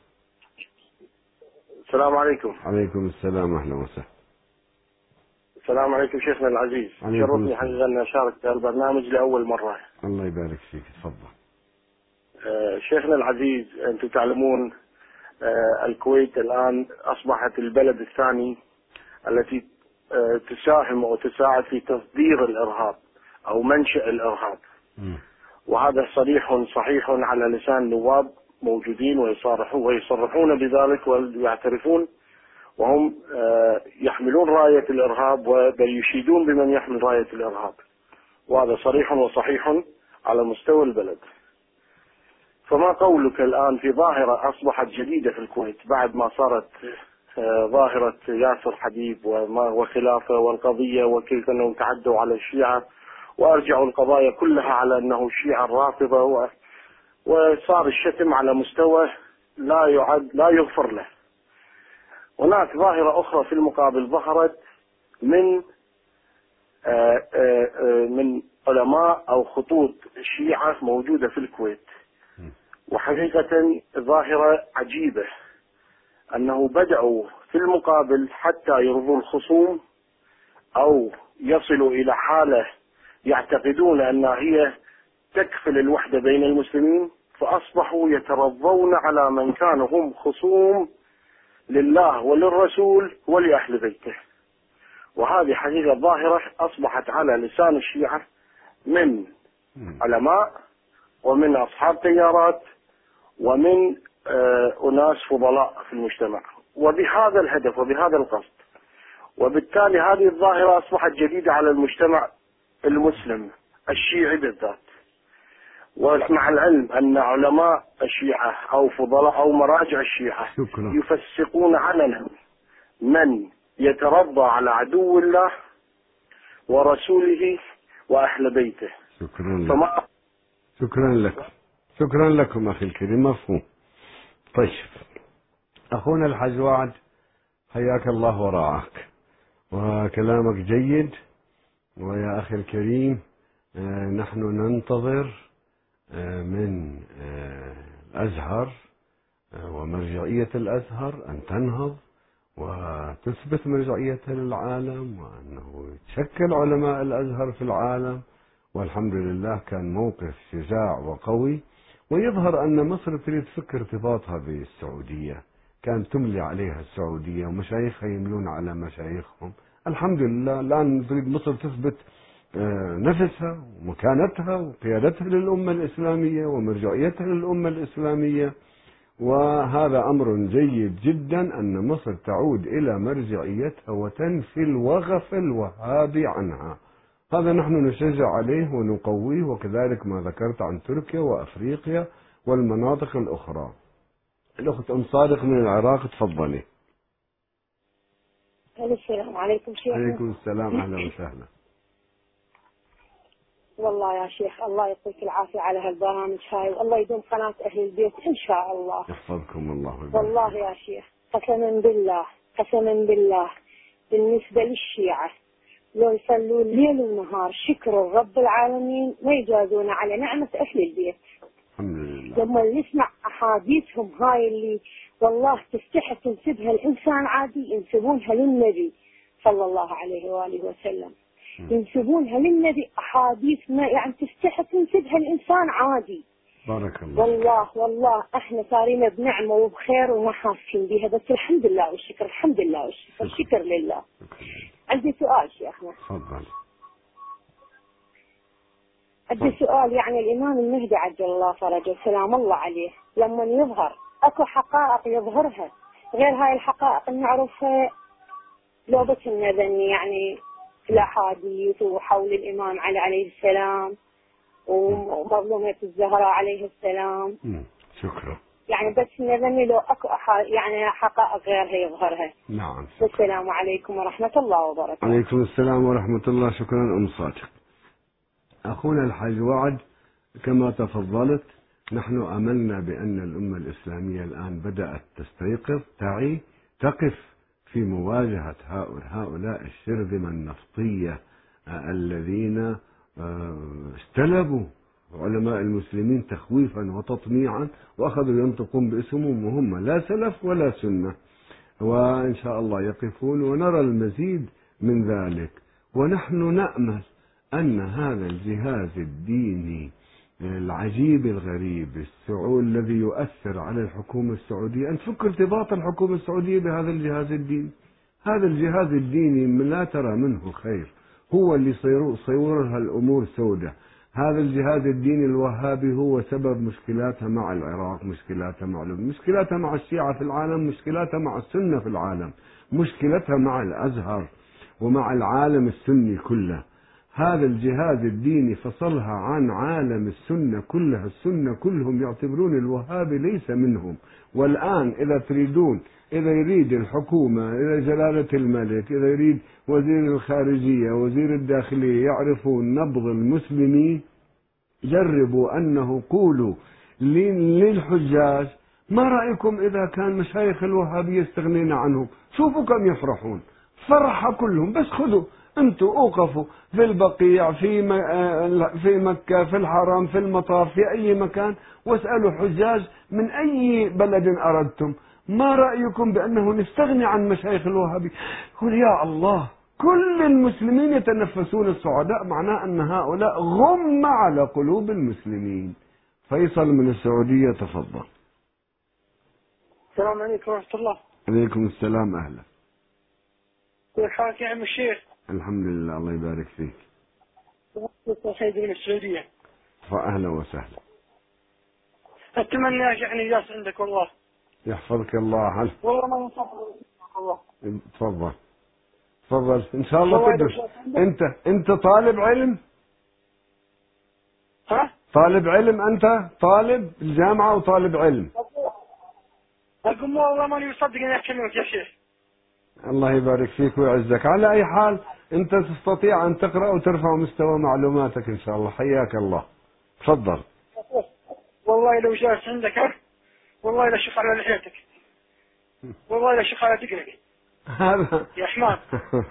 السلام عليكم. عليكم السلام، أهلا وسهلا. السلام عليكم شيخنا العزيز. شرفني حقيقة أن أشارك البرنامج لأول مرة. الله يبارك فيك، تفضل. آه شيخنا العزيز، أنتم تعلمون آه الكويت الآن أصبحت البلد الثاني التي آه تساهم وتساعد في تصدير الإرهاب أو منشأ الإرهاب. م. وهذا صريح صحيح على لسان نواب موجودين ويصارحون ويصرحون بذلك ويعترفون، وهم آه يحملون راية الإرهاب وبل يشيدون بمن يحمل راية الإرهاب، وهذا صريح وصحيح على مستوى البلد. فما قولك الآن في ظاهرة أصبحت جديدة في الكويت بعد ما صارت آه ظاهرة ياسر حبيب وخلافه والقضية وكيف أنهم تعدوا على الشيعة وأرجعوا القضايا كلها على أنه الشيعة الرافضة، وصار الشتم على مستوى لا يعد لا يغفر له. هناك ظاهرة أخرى في المقابل ظهرت من آآ آآ من علماء أو خطوط الشيعة موجودة في الكويت، وحقيقة ظاهرة عجيبة أنه بدأوا في المقابل حتى يرضوا الخصوم أو يصلوا إلى حالة يعتقدون أنها هي تكفل الوحدة بين المسلمين، فأصبحوا يترضون على من كانوا هم خصوم لله وللرسول ولأهل بيته. وهذه حقيقة ظاهرة أصبحت على لسان الشيعة من علماء ومن أصحاب تيارات ومن آه أناس فضلاء في المجتمع، وبهذا الهدف وبهذا القصد. وبالتالي هذه الظاهرة أصبحت جديدة على المجتمع المسلم الشيعي بالذات. ومع العلم أن علماء الشيعة أو فضلاء أو مراجع الشيعة شكرا. يفسقون علنا من يترضى على عدو الله ورسوله وأهل بيته. شكرا لك. فما... شكرا لك. شكرا لكم أخي الكريم، مفهوم. طيب أخونا الحاج وعد، حياك الله ورعاك، وكلامك جيد. ويا أخي الكريم آه نحن ننتظر آه من آه الأزهر آه ومرجعية الأزهر أن تنهض وتثبت مرجعيتها للعالم، وأنه يتشكل علماء الأزهر في العالم. والحمد لله كان موقف شجاع وقوي، ويظهر أن مصر تريد تفك ارتباطها بالسعودية كانت تملي عليها السعودية ومشايخها يملون على مشايخهم. الحمد لله الآن تريد مصر تثبت نفسها ومكانتها وقيادتها للأمة الإسلامية ومرجعيتها للأمة الإسلامية، وهذا أمر جيد جدا أن مصر تعود إلى مرجعيتها وتنفي الوغف الوهابي عنها. هذا نحن نشجع عليه ونقويه، وكذلك ما ذكرت عن تركيا وأفريقيا والمناطق الأخرى. الأخت أم صادق من العراق، تفضلي. السلام عليكم شيخ. عليكم السلام، أهلا وسهلا. والله يا شيخ الله يعطيك العافية على هالبرامج هاي، والله يدوم قناة أهل البيت إن شاء الله. يحفظكم الله. والله يا شيخ قسما بالله قسما بالله بالنسبة للشيعة لو يصلون ليل ونهار شكر رب العالمين ما يجازون على نعمة أهل البيت. الحمد لله. لما نسمع أحاديثهم هاي اللي والله تستحي تنسبها الإنسان عادي، ينسبونها للنبي صلى الله عليه وآله وسلم، ينسبونها للنبي أحاديث ما يعني تستحي تنسبها الإنسان عادي. بارك الله. والله والله احنا صارين بنعمة وبخير وما حاسين بها، بس الحمد لله والشكر، الحمد لله والشكر، الشكر لله. عندي سؤال شيخنا. تفضل. عندي سؤال، يعني الإمام المهدي عجل الله فرجه سلام الله عليه لما يظهر أكو حقائق يظهرها غير هاي الحقائق نعرفها لو بس النذني، يعني الأحاديث وحول الإمام علي عليه السلام ومظلومة الزهراء عليه السلام. شكرا. يعني بس نذني لو أكو يعني حقائق غيرها يظهرها. نعم. السلام عليكم ورحمة الله وبركاته. عليكم السلام ورحمة الله. شكرا أم صادق. أخونا الحاج وعد، كما تفضلت نحن أملنا بأن الأمة الإسلامية الآن بدأت تستيقظ، تعي، تقف في مواجهة هؤلاء الشرذمة النفطية الذين استلبوا علماء المسلمين تخويفا وتطميعا وأخذوا ينطقون باسمهم وهم لا سلف ولا سنة، وإن شاء الله يقفون ونرى المزيد من ذلك. ونحن نأمل أن هذا الجهاز الديني العجيب الغريب السعودي الذي يؤثر على الحكومة السعودية أن تفك ارتباط الحكومة السعودية بهذا الجهاز الديني. هذا الجهاز الديني لا ترى منه خير، هو اللي صيورها الأمور سودة. هذا الجهاز الديني الوهابي هو سبب مشكلاتها مع العراق، مشكلاتها مع مشكلاتها مع الشيعة في العالم، مشكلاتها مع السنة في العالم، مشكلتها مع الأزهر ومع العالم السني كله. هذا الجهاز الديني فصلها عن عالم السنة كلها، السنة كلهم يعتبرون الوهابي ليس منهم. والآن إذا تريدون، إذا يريد الحكومة، إذا جلالة الملك، إذا يريد وزير الخارجية، وزير الداخلية يعرفون نبض المسلمين، جربوا أنه قولوا للحجاج ما رأيكم إذا كان مشايخ الوهابية استغنينا عنهم، شوفوا كم يفرحون فرحة كلهم. بس خذوا أنتوا أوقفوا في البقيع، في في مكة، في الحرم، في المطار، في أي مكان، واسألوا حجاج من أي بلد أردتم ما رأيكم بأنه نستغني عن مشايخ الوهابي. قل يا الله، كل المسلمين يتنفسون السعداء، معناه أن هؤلاء غم على قلوب المسلمين. فيصل من السعودية، تفضل. السلام عليكم ورحمة الله. عليكم السلام، أهلا. كيف حالك يا عم الشيخ؟ الحمد لله، الله يبارك فيك. سيدي من السعودية. فأهلا وسهلا. أتمنى يعني جالس عندك والله. يحفظك الله. هل والله ما ينصح الله. تفضل تفضل إن شاء الله تدرس. أنت أنت طالب علم؟ ها؟ طالب علم أنت؟ طالب الجامعة وطالب علم؟ أقول والله ماني مصدق إني أكلمك يا شيخ. الله يبارك فيك ويعزك. على أي حال أنت تستطيع أن تقرأ وترفع مستوى معلوماتك إن شاء الله. حياك الله. تفضل. والله لو جالس عندك ها، والله لا شوف على لحيتك، والله لا شوف على دقنك. هذا يا حمام.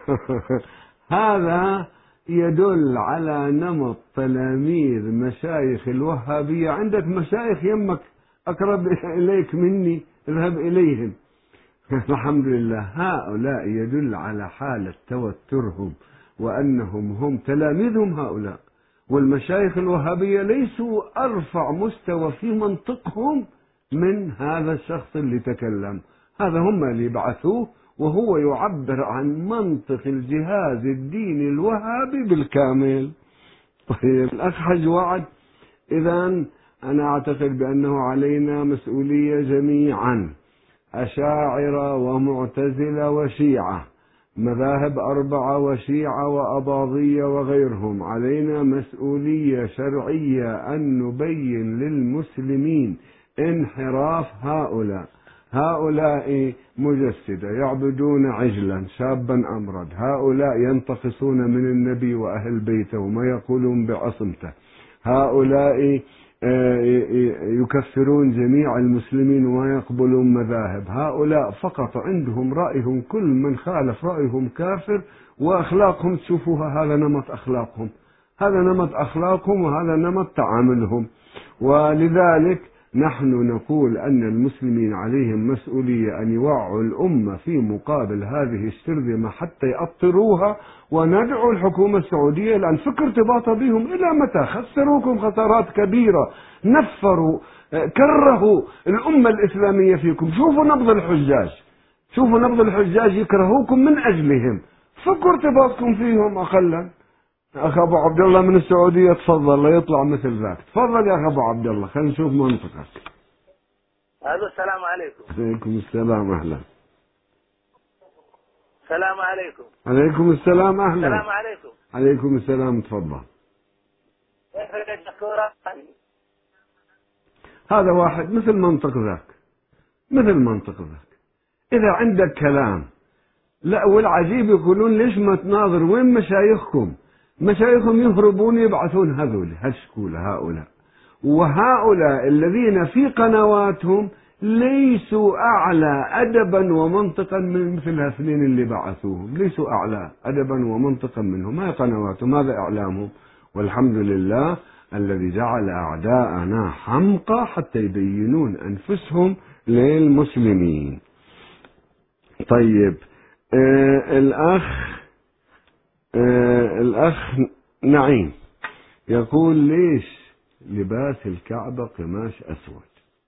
هذا يدل على نمط تلاميذ مشايخ الوهابية. عندك مشايخ يمك أقرب إليك مني، اذهب إليهم. الحمد لله. هؤلاء يدل على حالة توترهم وأنهم هم تلاميذهم هؤلاء. والمشايخ الوهابية ليسوا أرفع مستوى في منطقهم من هذا الشخص اللي تكلم. هذا هم اللي بعثوه، وهو يعبر عن منطق الجهاز الديني الوهابي بالكامل. طيب الأخ حج وعد، إذا أنا أعتقد بأنه علينا مسؤولية جميعا، أشاعرة ومعتزلة وشيعة، مذاهب أربعة وشيعة وأباضية وغيرهم، علينا مسؤولية شرعية أن نبين للمسلمين انحراف هؤلاء. هؤلاء مجسدة يعبدون عجلا شابا أمرد، هؤلاء ينتقصون من النبي وأهل بيته وما يقولون بعصمته، هؤلاء يكفرون جميع المسلمين وما يقبلون مذاهب، هؤلاء فقط عندهم رأيهم، كل من خالف رأيهم كافر، وأخلاقهم تشوفوها هذا نمط أخلاقهم، هذا نمط أخلاقهم وهذا نمط تعاملهم. ولذلك نحن نقول أن المسلمين عليهم مسؤولية أن يوعوا الأمة في مقابل هذه الشرذمة حتى يأطروها، وندعو الحكومة السعودية لأن فكر ارتباطها بهم إلى متى؟ خسروكم خسارات كبيرة، نفروا كرهوا الأمة الإسلامية فيكم. شوفوا نبض الحجاج، شوفوا نبض الحجاج يكرهوكم من أجلهم، فكوا ارتباطكم فيهم أقلا. أخ أبو عبد الله من السعودية تفضل، لا يطلع مثل ذاك. تفضل يا أخ أبو عبد الله، خلينا نشوف منطقك. ألو السلام عليكم. عليكم السلام أهلا. السلام عليكم. عليكم السلام أهلا. السلام عليكم. عليكم السلام تفضل. هذا واحد مثل منطق ذاك، مثل منطق ذاك. إذا عندك كلام، لا والعجيب يقولون ليش ما تناظر؟ وين مشايخكم؟ مشايخهم يهربون يبعثون هذول هالشكولة هؤلاء، وهؤلاء الذين في قنواتهم ليسوا أعلى أدبا ومنطقا من مثل هالاثنين اللي بعثوهم، ليسوا أعلى أدبا ومنطقا منهم. هاي قنواتهم، هذا إعلامهم، والحمد لله الذي جعل أعداءنا حمقى حتى يبينون أنفسهم للمسلمين. طيب آه الأخ آه الأخ نعيم يقول ليش لباس الكعبة قماش أسود؟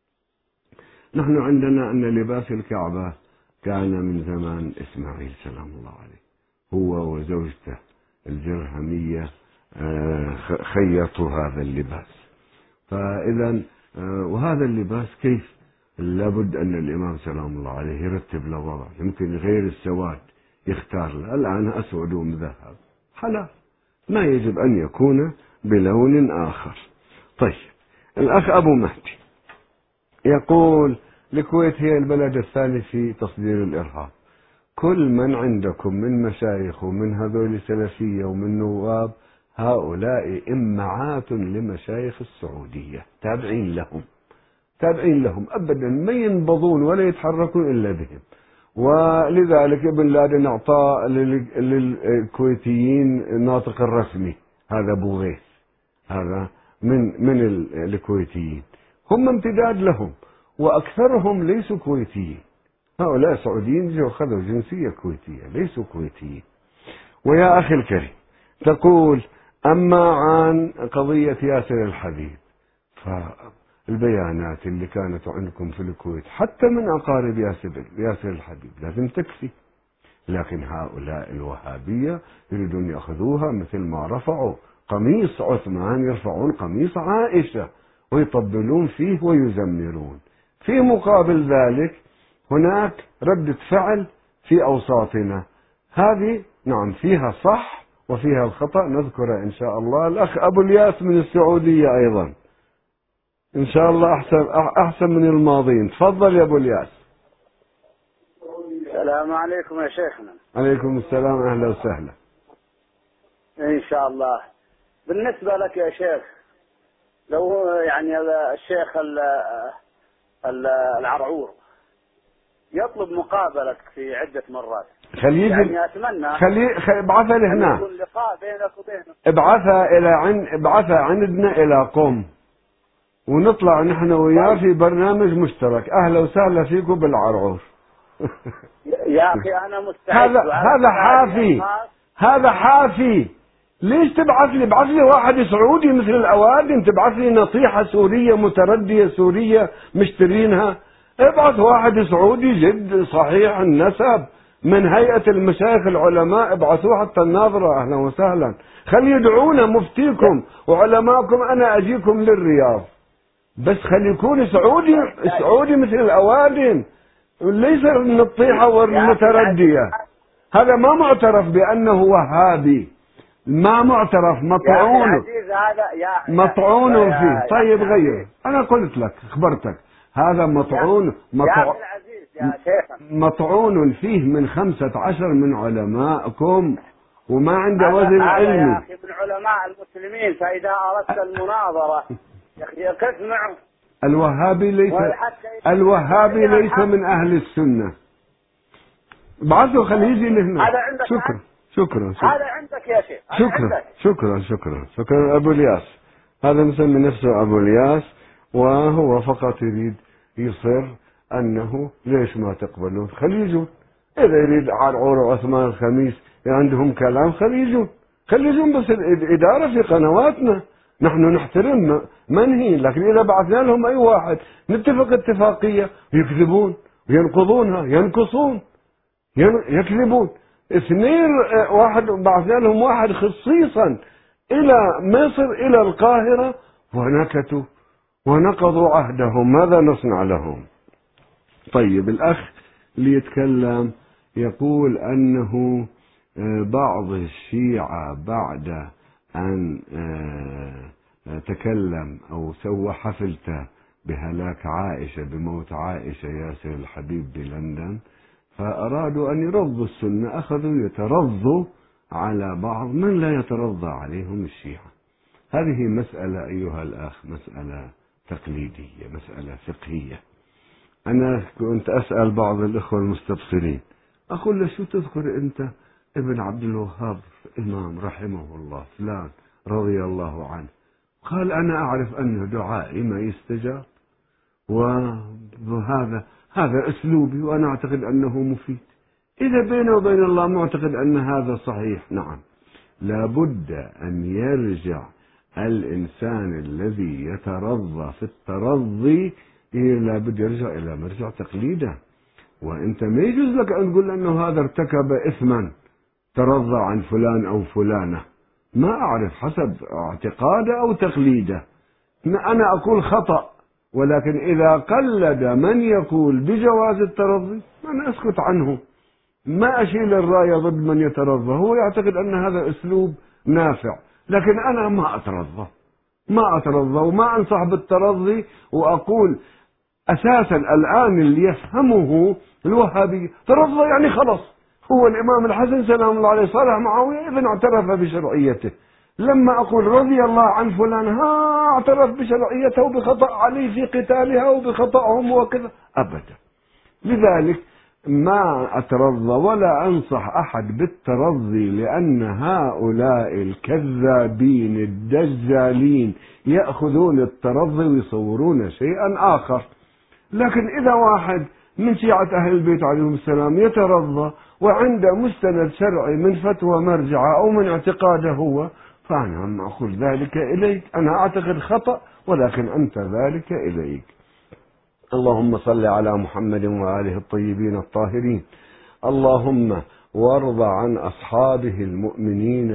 نحن عندنا أن لباس الكعبة كان من زمان إسماعيل سلام الله عليه، هو وزوجته الجرهمية آه خيطوا هذا اللباس. فإذا آه وهذا اللباس كيف لابد أن الإمام سلام الله عليه يرتب له وضع، يمكن غير السواد يختار له، الآن أسود ومذهب حلال، ما يجب أن يكون بلون آخر. طيب الأخ أبو مهدي يقول الكويت هي البلد الثاني في تصدير الإرهاب، كل من عندكم من مشايخ ومن هذول سلفية ومن نواب هؤلاء إمعات لمشايخ السعودية، تابعين لهم تابعين لهم أبدا، ما ينبضون ولا يتحركون إلا بهم. ولذلك ابن لادن أعطى للكويتيين الناطق الرسمي، هذا أبو غيث، هذا من من الكويتيين، هم امتداد لهم، وأكثرهم ليسوا كويتيين، هؤلاء سعوديين جوا خذوا جنسية كويتية، ليسوا كويتيين. ويا أخي الكريم تقول أما عن قضية ياسر الحبيب، فالبيانات اللي كانت عندكم في الكويت حتى من أقارب ياسر, ياسر الحبيب لازم تكفي، لكن هؤلاء الوهابية يريدون يأخذوها مثل ما رفعوا قميص عثمان يرفعون قميص عائشة ويطبلون فيه ويزمرون. في مقابل ذلك هناك ردة فعل في أوساطنا، هذه نعم فيها صح وفيها الخطأ، نذكره إن شاء الله. الأخ أبو الياس من السعودية أيضا إن شاء الله أحسن أحسن من الماضين، تفضل يا أبو الياس. السلام عليكم يا شيخنا. عليكم السلام، أهلا وسهلا. إن شاء الله. بالنسبة لك يا شيخ، لو يعني الشيخ العرعور يطلب مقابلك في عدة مرات، خليه يعني أتمنى خليه ابعثه لهنا، يكون لقاء بينك وبينه، ابعثه إلى عن ابعثه عندنا إلى قم، ونطلع نحن وياه في برنامج مشترك. أهلا وسهلا فيكم بالعرعور. يا أخي أنا مستعد. هذا هذا حافي، هذا حافي. ليش تبعث لي؟ ابعث لي واحد سعودي مثل الأوادم، تبعث لي نصيحة سورية متردية سورية مشترينها. ابعث واحد سعودي جد صحيح النسب من هيئة المشايخ العلماء، ابعثوه حتى الناظرة، أهلا وسهلا. خل يدعونا مفتيكم وعلماءكم، أنا أجيكم للرياض، بس خلي يكون سعودي سعودي مثل الأوادم، ليس من الطيحة والمتردية. هذا ما معترف بأنه وهابي، ما معترف، مطعون مطعون فيه. طيب غير، أنا قلت لك أخبرتك هذا مطعون مطعون مطعون فيه من خمسة عشر من علمائكم وما عنده وزن علمي. يا أخي من علماء المسلمين، فإذا أردت المناظرة قف معه. الوهابي ليس الوهابي ليس من أهل السنة. بعثوا خليه يجي لهنا. شكرا شكرا هذا عندك يا شيخ. شكرا شكرا شكرا شكرا أبو الياس، هذا مسمي نفسه أبو الياس، وهو فقط يريد يصر أنه ليش ما تقبلون، خليه يجون. إذا يريد عرعور وعثمان الخميس عندهم كلام خليه يجون، خليه يجون، بس الإدارة في قنواتنا نحن نحترم منهي. لكن إذا بعثنا لهم أي واحد نتفق اتفاقية يكذبون ينقضونها، ينقصون يكذبون. اثنين واحد بعثنا لهم واحد خصيصا إلى مصر إلى القاهرة ونكتوا ونقضوا عهدهم، ماذا نصنع لهم؟ طيب الأخ اللي يتكلم يقول أنه بعض الشيعة بعد أن تكلم أو سوى حفلته بهلاك عائشة بموت عائشة ياسر الحبيب بلندن، فأرادوا أن يرضوا السنة، أخذوا يترضوا على بعض من لا يترضى عليهم الشيعة. هذه مسألة أيها الأخ مسألة تقليدية، مسألة فقهية. أنا كنت أسأل بعض الإخوة المستبصرين، أقول له شو تذكر أنت ابن عبد الوهاب إمام رحمه الله فلان رضي الله عنه؟ قال أنا أعرف أنه دعائي ما يستجاب، وهذا هذا أسلوبي وأنا أعتقد أنه مفيد. إذا بينه وبين الله معتقد أن هذا صحيح، نعم، لابد أن يرجع الإنسان الذي يترضى في الترضي لابد يرجع إلى مرجع تقليده. وأنت ما يجوز لك أن تقول أنه هذا ارتكب إثما ترضى عن فلان أو فلانة، ما أعرف حسب اعتقاده أو تقليده. أنا أقول خطأ، ولكن إذا قلد من يقول بجواز الترضي أنا أسكت عنه، ما أشيل الراية ضد من يترضى، هو يعتقد أن هذا أسلوب نافع، لكن أنا ما أترضى ما أترضى وما أنصح بالترضي. وأقول أساسا الآن اللي يفهمه الوهابي ترضى يعني خلص، هو الإمام الحسن سلام الله عليه صالح معاوية إذن اعترف بشرعيته. لما أقول رضي الله عن فلان ها اعترف بشرعيته وبخطأ علي في قتالها وبخطأهم وكذا، أبدا. لذلك ما أترضى ولا أنصح أحد بالترضي، لأن هؤلاء الكذابين الدجالين يأخذون الترضي ويصورون شيئا آخر. لكن إذا واحد من شيعة أهل البيت عليهم السلام يترضى وعنده مستند شرعي من فتوى مرجعة أو من اعتقاده هو، فأنا أقول ذلك إليك، أنا أعتقد خطأ ولكن أنت ذلك إليك. اللهم صل على محمد وآله الطيبين الطاهرين. اللهم وارض عن أصحابه المؤمنين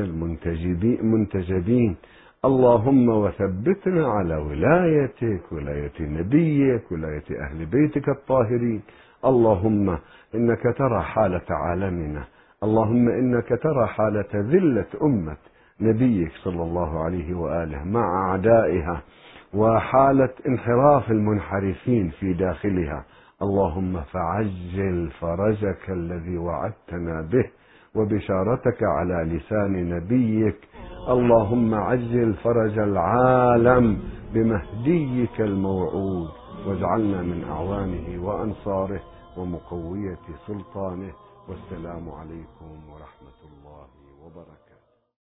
المنتجبين. اللهم وثبتنا على ولايتك، ولاية نبيك، ولاية أهل بيتك الطاهرين. اللهم إنك ترى حالة عالمنا، اللهم إنك ترى حالة ذلة أمة نبيك صلى الله عليه وآله مع أعدائها، وحالة انحراف المنحرفين في داخلها. اللهم فعجل فرجك الذي وعدتنا به وبشارتك على لسان نبيك. اللهم عجل فرج العالم بمهديك الموعود، واجعلنا من أعوانه وأنصاره ومقوية سلطانه. والسلام عليكم ورحمة الله وبركاته.